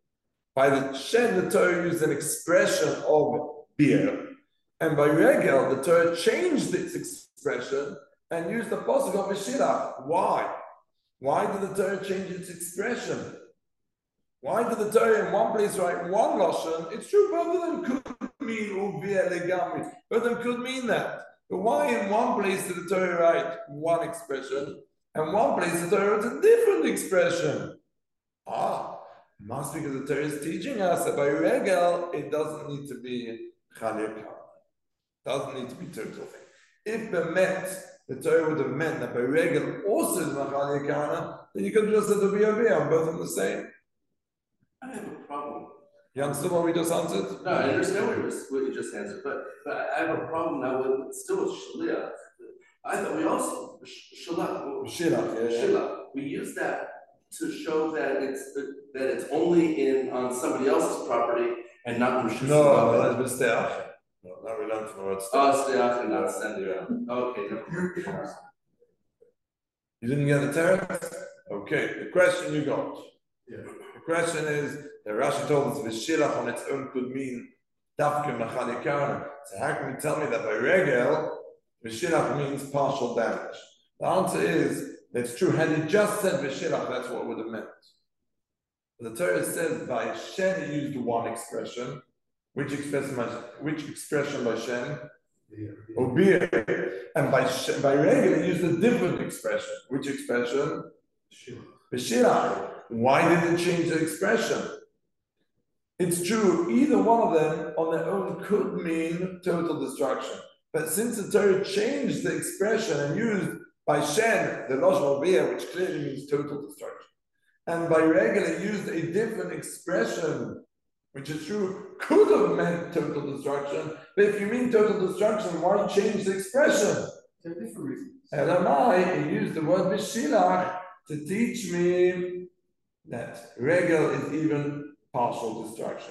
S1: By the Shem, the Torah used an expression of beer, and by Regel, the Torah changed its expression and used the posuk of V'shilach. Why? Why did the Torah change its expression? Why did the Torah in one place write one Lashon? It's true, both of them could mean Uvia Legami. Both of them could mean that. But why in one place did the Torah write one expression, and one place the Torah wrote a different expression? Ah. Must because the Torah is teaching us that by Regel, it doesn't need to be Chalei Kana. Doesn't need to be total thing. If Bemet, the Torah would have meant that by Regel also is Chalei Kana, then you could have just said the B O B on both of them the same.
S5: I have a problem.
S1: You understand what we just answered?
S5: No, I understand what you, just, what you just answered, but, but I have a problem now with still with Shaliach. I thought we also, Shalach,
S1: Shilach, yeah, yeah.
S5: Shilach, we use that to show that it's that it's only in on somebody else's property and not in Rishus.
S1: No, that's B'steach. No, now we learned from the word
S5: Oh,
S1: steach.
S5: Steach and not send it. Okay, never mind.
S1: You didn't get the teretz? Okay, the question you got.
S2: Yeah.
S1: The question is, that Rashi told us V'shilach on its own could mean Dafke Chalei Kana. So how can you tell me that by Regel, V'shilach means partial damage? The answer is, it's true. Had he just said V'shilach, that's what it would have meant. But the Torah says by Shem he used one expression. Which expression by which expression by Shem? Obir. And by Shem, by Regel he used a different expression. Which expression? V'shilach. Why did it change the expression? It's true, either one of them on their own could mean total destruction. But since the Torah changed the expression and used by Shen, the Lashon Obir, which clearly means total destruction, and by Regel it used a different expression, which is true, could have meant total destruction. But if you mean total destruction, why change the expression?
S3: There are different reasons.
S1: Elamai, he used the word V'shilach to teach me that Regel is even partial destruction.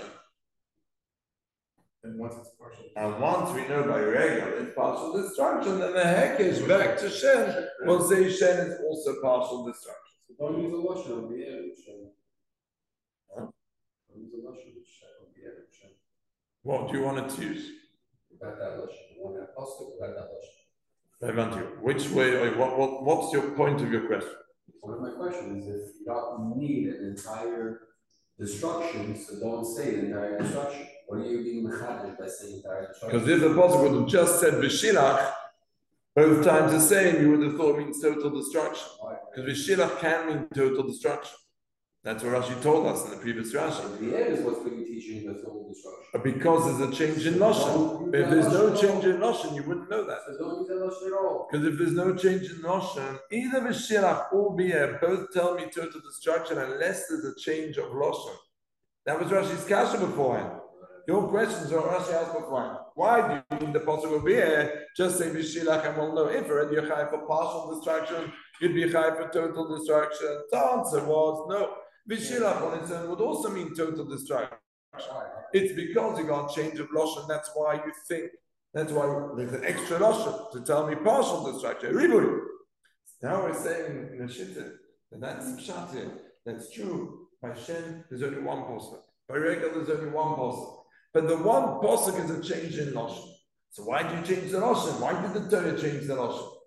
S2: And once it's partial.
S1: And once we know by Regel it's partial destruction, then the Hekesh back to Shen will say Shen is also partial destruction.
S3: So don't use a Lashon of the air, Shem.
S1: Huh?
S3: Don't use a Lashon of the air, Shem.
S1: What do you want it to use?
S3: Without that Lashon, you want that posture without that Lashon.
S1: I want you. Which way, or what, what, what's your point of your question?
S3: One of my questions is if you don't need an entire destruction, so don't say the entire destruction. What are you being mechadish by saying entire destruction?
S1: Because if the Apostle would have just said V'shilach, both times the same, you would have thought it means total destruction. Because V'shilach can mean total destruction. That's what Rashi told us in the previous Rashi.
S3: So the air is what's going to be teaching the total destruction.
S1: Because there's a change in Lashon. If there's no change in Lashon, you wouldn't know that.
S3: So don't use that Lashon at all.
S1: Because if there's no change in Lashon, either V'shilach or B'er both tell me total destruction unless there's a change of Lashon. That was Rashi's kasha beforehand. Your questions are Rashi asked beforehand. Why do you need the possible B'er? Just say V'shilach and we'll know. If already you're chai for partial destruction, you'd be chai for total destruction. The answer was no. V'shilach on its own would also mean total destruction. It's because you got change of Lashon. That's why you think. That's why there's an extra Lashon to tell me partial destruction. Ribui. Now we're saying in the Shittim that that's pshat here. That's true. By Shem, there's only one posuk. By Regel, there's only one posuk. But the one posuk is a change in Lashon. So why do you change the Lashon? Why did the Torah change the Lashon?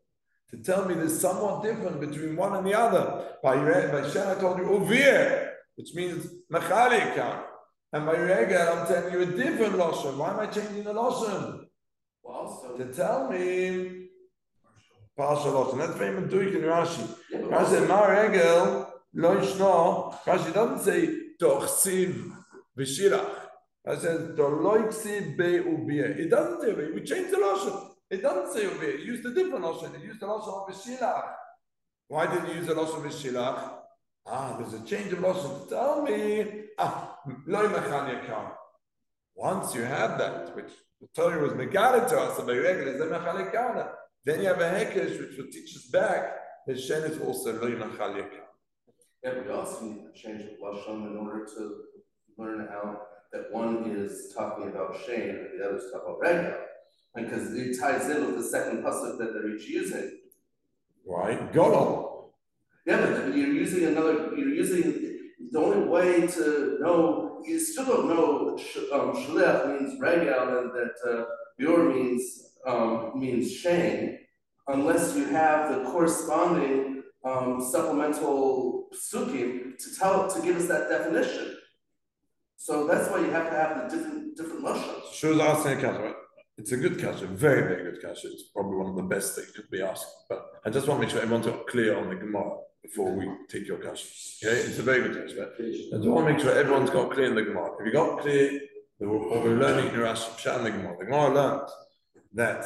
S1: to tell me there's somewhat different between one and the other. By, by Shen, I told you Uvir, which means Mechalik. And by Regel, I'm telling you a different Lashon. Why am I changing the Lashon?
S5: Well, so.
S1: To tell me partial Lashon. That's very Meduik in Rashi.
S5: Yeah, but
S1: Rashi said,
S5: also-
S1: Ma Regel, Lo Yishno. Rashi doesn't say, Doch Siv V'Shirach. Rashi says, Doch Lo Yksiv Be Ubir. It doesn't say it. We changed the Lashon. It doesn't say Ubir. It used a different Lashon. It used the Lashon of V'Shirach. Why did you use the Lashon of V'Shirach? Ah, there's a change of Lashon. Tell me, ah, Lo Yimachal Yakar. Once you have that, which the Torah was megalit to us, by regular, is Mechal Yakar. Then you have a Hekesh, which will teach us back that Shen is also Lo Yimachal Yakar.
S5: Yeah, but we also need to change the Lashon in order to learn how that one is talking about Shane and the other is talking about Regel. Because it ties in with the second pasuk that they're each using.
S1: Right? Golol.
S5: Yeah, but you're using another, you're using, the only way to know, you still don't know that sh, um, Shliach means Regel and that uh, Bior means, um, means Shane, unless you have the corresponding um, supplemental psukim to tell, to give us that definition. So that's why you have to have the different, different lashons.
S1: Sure, asking a kasha. It's a good kasha, very, very good kasha. It's probably one of the best that could be asked. But I just want to make sure everyone's got clear on the Gemara before we take your kasha. Okay, it's a very good kasha. I just want to make sure everyone's got clear in the Gemara. If you got clear, what we're learning in Rashi Pshat in the Gemara, the Gemara learned that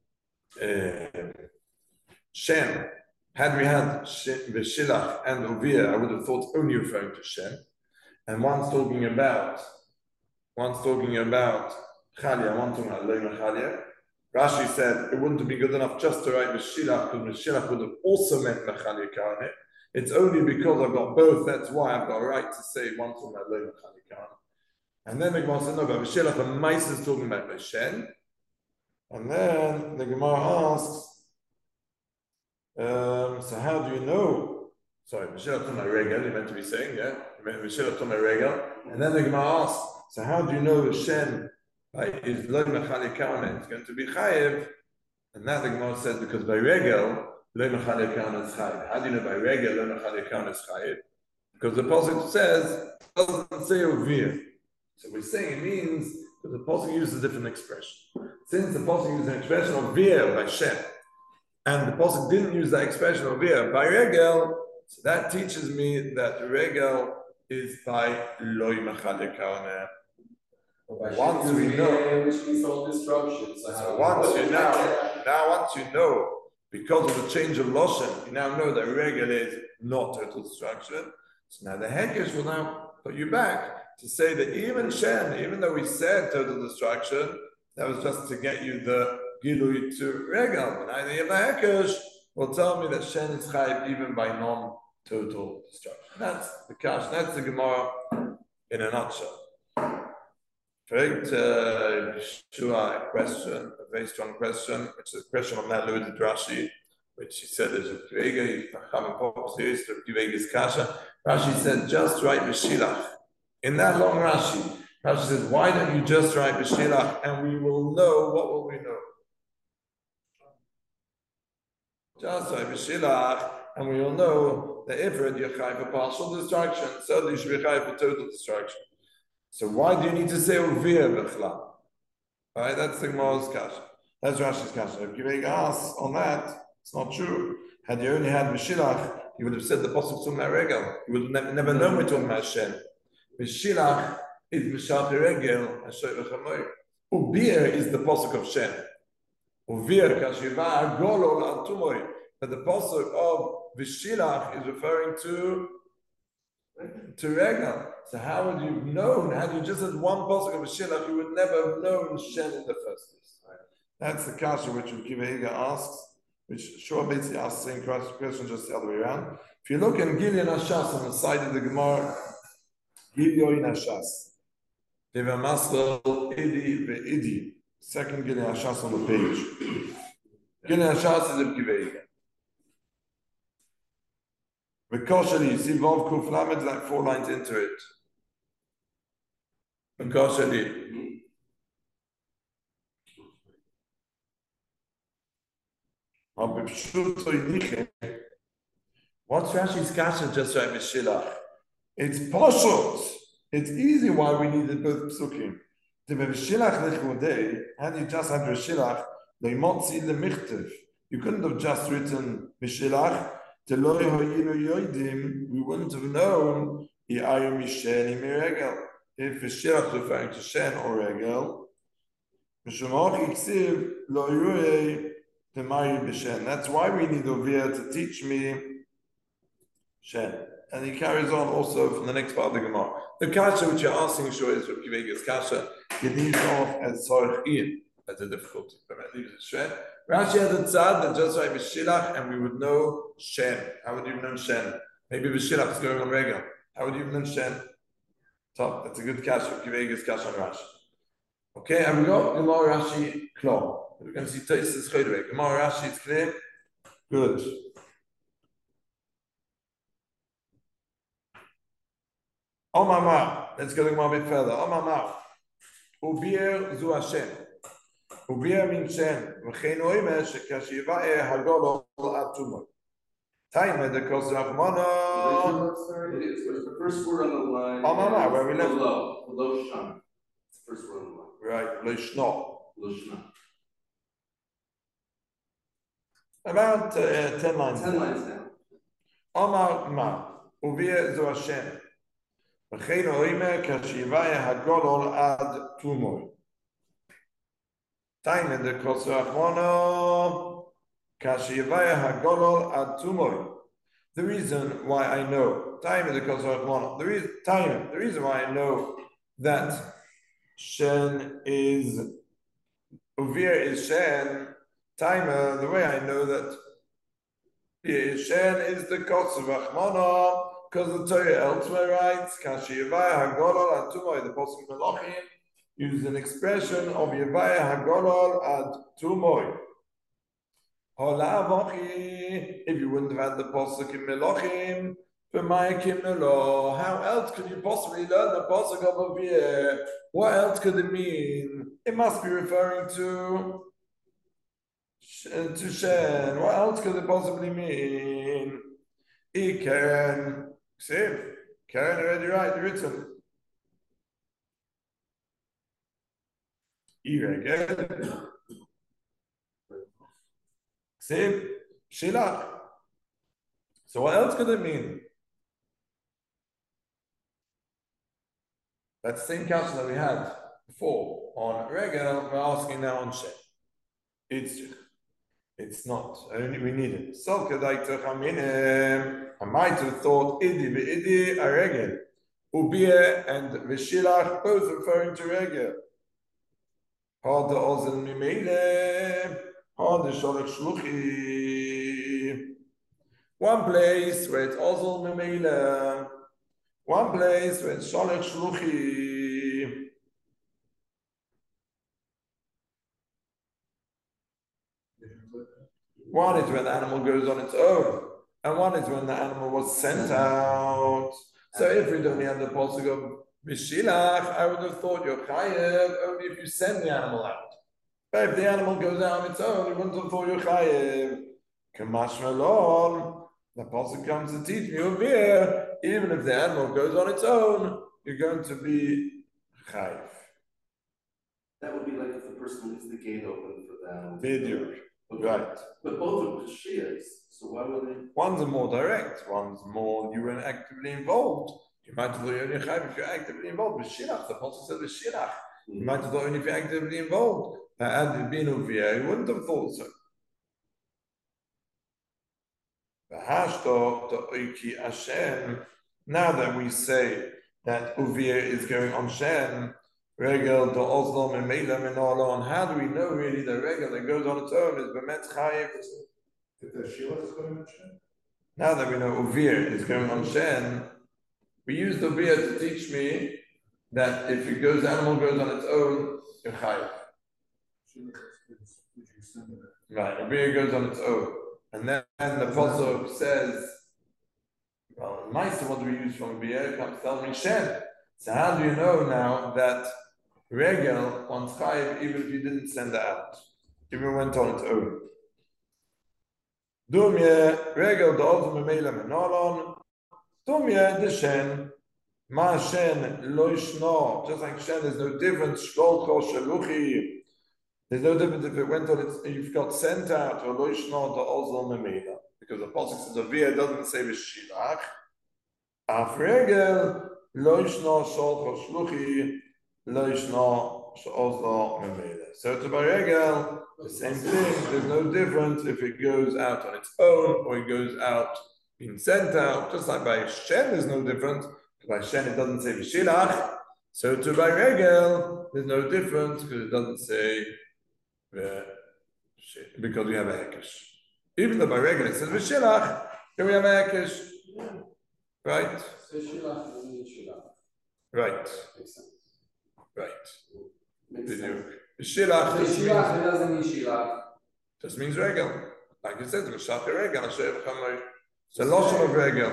S1: uh, Shem, had we had Veshilach and Uvir, I would have thought only referring to Shem. And one's talking about, one's talking about Chalia, one talking about Leima Chalia. Rashi said it wouldn't have been good enough just to write Meshilach, because Meshilach would have also meant Mechalia Karne. It's only because I've got both, that's why I've got a right to say one talking about Leima Chalia Karne. And then the Gemara said, no, but Meshilach and Mais is talking about Meshen. And then the Gemara asks, um, so how do you know? Sorry, Meshilach talking about Regel, you meant to be saying, yeah? Meshilach talking about Regel. And then the Gemara asks, so how do you know Shem right, is Lo Mechal Karne? It's going to be Chayev. And that the Gemara says, because by Regel, Lo Mechal Karne is Chayev. How do you know by Regel, Lo Mechal Karne is Chayev? Because the Pasuk says, it doesn't say Uvir. So we're saying it means that the Pasuk uses a different expression. Since the Pasuk uses an expression of Vir by Shem, and the Pasuk didn't use that expression of Vir by Regel, so that teaches me that Regel is by Loi Machal Karne. Once we know,
S3: which means total destruction. So,
S1: so once you know, now once you know, because of the change of Loshen, you now know that Regel is not total destruction. So now the Hekesh will now put you back to say that even Shem, even though we said total destruction, that was just to get you the Gilui to Regel. But now the Hekesh will tell me that Shem is Chayiv even by non-total destruction. That's the Kash, that's the Gemara in a nutshell. Very uh, sure question, a very strong question, which is a question of Matt Lewis Rashi, which he said is a Kivega, Kivega's Kasha. Rashi said, just write B'Shilach. In that long Rashi, Rashi says, why don't you just write B'Shilach and we will know, what will we know? Just write B'Shilach and we will know that Ifrit you're chayav for partial destruction, so you should be chayav for total destruction. So why do you need to say Uvir B'Chla? Right, that's the Gemara's Kasha. That's Rashi's Kasha. If Kivega asks on that, it's not true. Had you only had B'Shilach, you would have said the Pasuk talking about Regel. You would have never, never known we're talking about Shem. B'Shilach is B'Shach Regel and Shoy V'Chamoy. Uvir is the Pasuk of Shem. Uvir Kashiva Golol Al Tumoy. But the Pasuk of B'Shilach is referring to to Regel. So how would you have known? Had you just had one Pasuk of B'Shilach, you would never have known Shem in the first place. Right? That's the Kasha which Kivega asks, which Shua basically asks the same question just the other way around. If you look in Gilyon Hashas on the side of the Gemara, Gilyon Hashas, Deva Masel Idi Ve'idi, second Gilyon Hashas on the page. Gilyon Hashas is a Kivega. V'koshali, you see Vav Kuf Lamed like four lines into it. V'koshali. What's Rashi's kasha just right Mishilach? It's poshut. It's easy why we needed both psukim. The Mishilach lechudei, and you just had Mishilach, they motzi lemichtiv. You couldn't have just written Mishilach. We wouldn't have known if Mishilach referring to Shen or Regel. That's why we need Ovir to teach me Shen. And he carries on also from the next part of the Gemara. The kasha which you're asking, sure, is Rabbi Kivega's kasha. He leaves off as Sorech Ian. That's a difficulty. But it leaves it Shen. Rashi had a tzad that just like V'shilach, and we would know Shen. How would you know Shen? Maybe V'shilach is going on Regel. How would you know Shen? Top. That's a good kasha. Rabbi Kivega's kasha on Rashi. Okay, and we got Gemara Rashi Klom. We're going to see Tosfos Chodevei. Gemara Rashi is clear. Good. Omar, let's go a bit further. Omar, Ubir zu Hashem. Ubir min Shem. V'chein oimer shekashiva'e hagolo atumot. Time the kos rachmana.
S5: It is. What's the first word on the line?
S1: Omar, where we left.
S5: Below. Below Shan. It's the first word on the line.
S1: Right, lo shno.
S5: Below Shan.
S1: About uh, ten lines.
S5: Ten lines down.
S1: Omar ma. Ubir zu Hashem. V'chein oimer kashiva'e hagolo ad tumoy. Time the kos rachmana. Kashivaya hagolol ad tumoy. The reason why I know time the kos rachmana. The reason time. The reason why I know that Shen is Uvir is Shen. Timer. The way I know that Shen is the kos rachmana. Because the Torah elsewhere writes, Kashivaya hagolol ad tumoy. The Pasuk Melachim uses an expression of Yevaya hagolol ad tumoy. If you wouldn't have had the Pasuk in Melachim, how else could you possibly learn the Pasuk of Aviyah? What else could it mean? It must be referring to to Shen. What else could it possibly mean? Ikeren. See? Karen already right, written. Iregel. See? Shilach. So what else could it mean? That's the same question that we had before on Regel. We're asking now on Shem. It's it's not. Only we need it. So I might have thought Idi ve'Idi a Regel. Ubiyah and V'shilach both referring to Regel. Had the ozen mimele. Had the sholach shluchi. One place where it's ozel mimele. One place where it's sholach shluchi. One is when the animal goes on its own, and one is when the animal was sent out. So if we don't have the pasuk of Mishilach, I would have thought you're chayev only if you send the animal out. But if the animal goes out on its own, you wouldn't have thought you're chayev. Kamash malon. The pasuk comes to teach me over here, even if the animal goes on its own, you're going to be chayev.
S5: That would be like if the person leaves the gate open for them.
S1: Video.
S5: Okay.
S1: Right.
S5: But both are Shias, so why would they?
S1: One's a more direct, one's more you were actively involved. You might have thought you're only chayav if you're actively involved. With Shilach, the Apostle said with Shilach. You might have thought only if you're actively involved. Had it been Uvia, you wouldn't have thought so. Now that we say that Uvia is going on Shem, Regel to Oslom and Meilam and all on. How do we know really the Regel that goes on its own is Bemet Chayev?
S2: If the Shilach is going on Shen?
S1: Now that we know Uvir is going on Shen, we use the Uvir to teach me that if it goes, the animal goes on its own, you're Chayev. Right, Uvir goes on its own. And then the Pasuk says, well, Meister, what do we use from Uvir? Comes tell me Shen. So how do you know now that Regel on Chayev even if you didn't send it out, even went on its own? Dumye regel the ultimate memela menolon. Dumye the shen. Ma shen loishno. Just like shen, there's no difference. Shkolcho shaluchi. There's no difference if it went on its, you've got sent out or loishno the ozol memela. Because the Pasuk says the via doesn't say v'shilach. Af regel loishno sholcho shluchi loishno ozol memela. So to by regel, the same thing. There's no difference if it goes out on its own or it goes out being sent out. Just like by shen, there's no difference. By shen, it doesn't say v'shilach. So to by regel, there's no difference because it doesn't say because we have a hekesh. Even though by regular it says v'shilach, here we have a hekesh. Right?
S3: So shilach doesn't mean shilach.
S1: Right.
S3: Makes sense.
S1: Right.
S5: Makes sense.
S1: V'shilach
S3: So
S1: just
S3: shilach,
S1: means,
S3: it doesn't mean shilach.
S1: just means regel. Like it says, v'shach regel, asher v'chamay. It's a lotion of regel.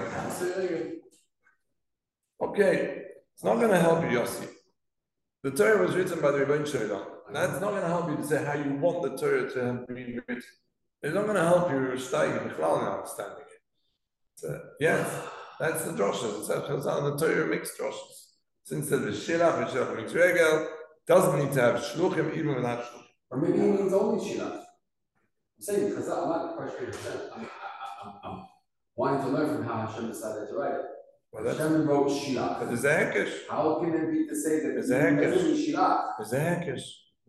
S1: Okay. It's not going to help you, Yossi. The Torah was written by the Rebbein Shalom. That's not going to help you to say how you want the Torah to be written. It's not going to help you steig in understanding it. So, yes, that's the droshes. It's the Torah makes droshes. Since the Shilach, V'shilach means regel, doesn't need to have shluchim even without shluchim.
S3: Or maybe it means only shilach. I'm saying because I'm not questioning Hashem. I'm, I'm, I'm wanting to learn from how Hashem decided to write it.
S1: Well, that's,
S3: Hashem wrote shilach.
S1: but there's a hekesh.
S3: How can it be to say that
S1: There's
S3: it
S1: a hekesh.
S3: doesn't mean shilach?
S1: There's a hekesh.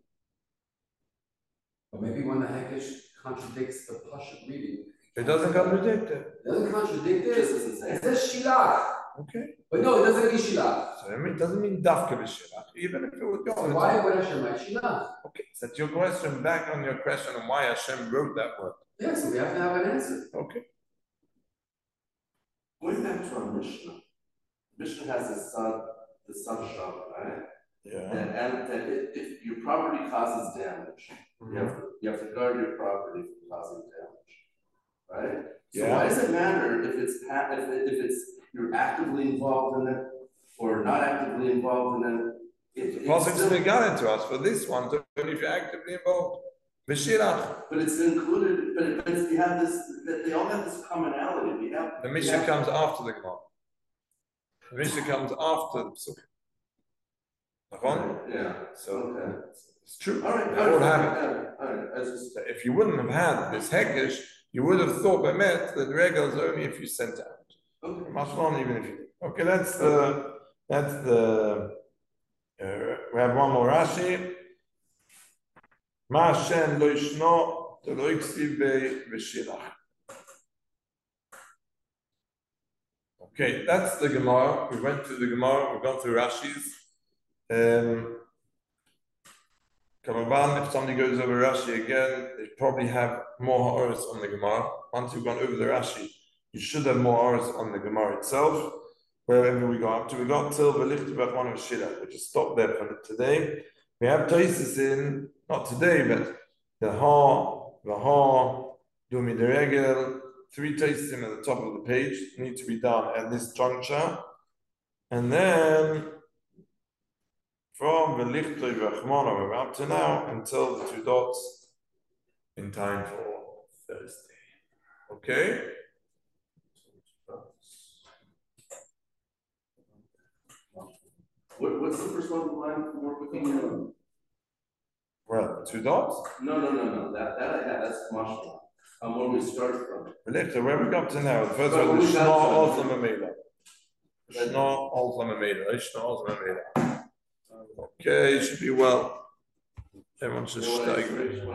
S3: But maybe when the hekesh contradicts the Pasuk reading.
S1: It doesn't contradict it.
S3: It doesn't contradict it.
S5: Just doesn't say.
S3: It says shilach.
S1: Okay.
S3: But no, it doesn't mean shilach.
S1: So I mean, it doesn't mean dafka v'shilach, even if it would go
S3: So
S1: on its
S3: why
S1: own.
S3: would Hashem write shilach?
S1: Okay, so that's your question, back on your question on why Hashem wrote that word.
S3: Yeah, so we have to have an answer.
S1: Okay.
S5: Going back to our Mishnah. Mishnah has a son, the son shop, right?
S1: Yeah.
S5: And, and that if, if your property causes damage, you have to, you have to guard your property from causing damage, right? So
S1: Yeah.
S5: why does it matter if it's pa- if, it- if it's you're actively involved in it or not actively involved in it? It, it's
S1: Pasuk
S5: still-
S1: still got into us for this one, only if you're actively involved. V'shilach.
S5: but it's included. But, it, but it's, you have this. That they all have this commonality. We have
S1: The
S5: we
S1: Mishnah
S5: have-
S1: comes after the Gemara. The Mishnah comes after the Psukim. Nachon?
S5: Yeah.
S1: So
S5: Okay.
S1: it's true.
S5: All right.
S1: They
S5: all
S1: all
S5: right,
S1: have it.
S5: yeah, all right. I just.
S1: So if you wouldn't have had this hekesh, you would have thought by met that regel is only if you sent out.
S5: Okay.
S1: Mashmon, even if you did. Okay, that's the that's the uh, we have one more Rashi. Ma Shen lo yishno to lo yiksiv be v'shilach. Okay, that's the Gemara. We went through the Gemara. We've gone through Rashi's. Um, Kamaban, if somebody goes over Rashi again, they probably have more ha'oros on the Gemara. Once you've gone over the Rashi, you should have more ha'oros on the Gemara itself. Wherever we go up to, we got till V'lichtu b'achman v'shilach. We just stop there for today. We have Tosis in, not today, but the Ha, the Ha, Dumi the Regel, three Tosis at the top of the page need to be done at this juncture. And then from V'lichtu b'achman, we're up to now until the two dots in time for Thursday. Okay?
S5: What, what's the first one in line for work with you?
S1: Well, two dots?
S5: No, no, no, no. That that I have. That's commercial. Um, where we start from.
S1: V'lichtu, where we got to now? The first
S5: But
S1: one,
S5: we
S1: the
S5: got
S1: Shna
S5: to-
S1: Ozlam Amela. Shna Ozlam Amela. Shna Ozlam Amela. Okay, should be well. Everyone should
S5: You know what I-
S1: stay.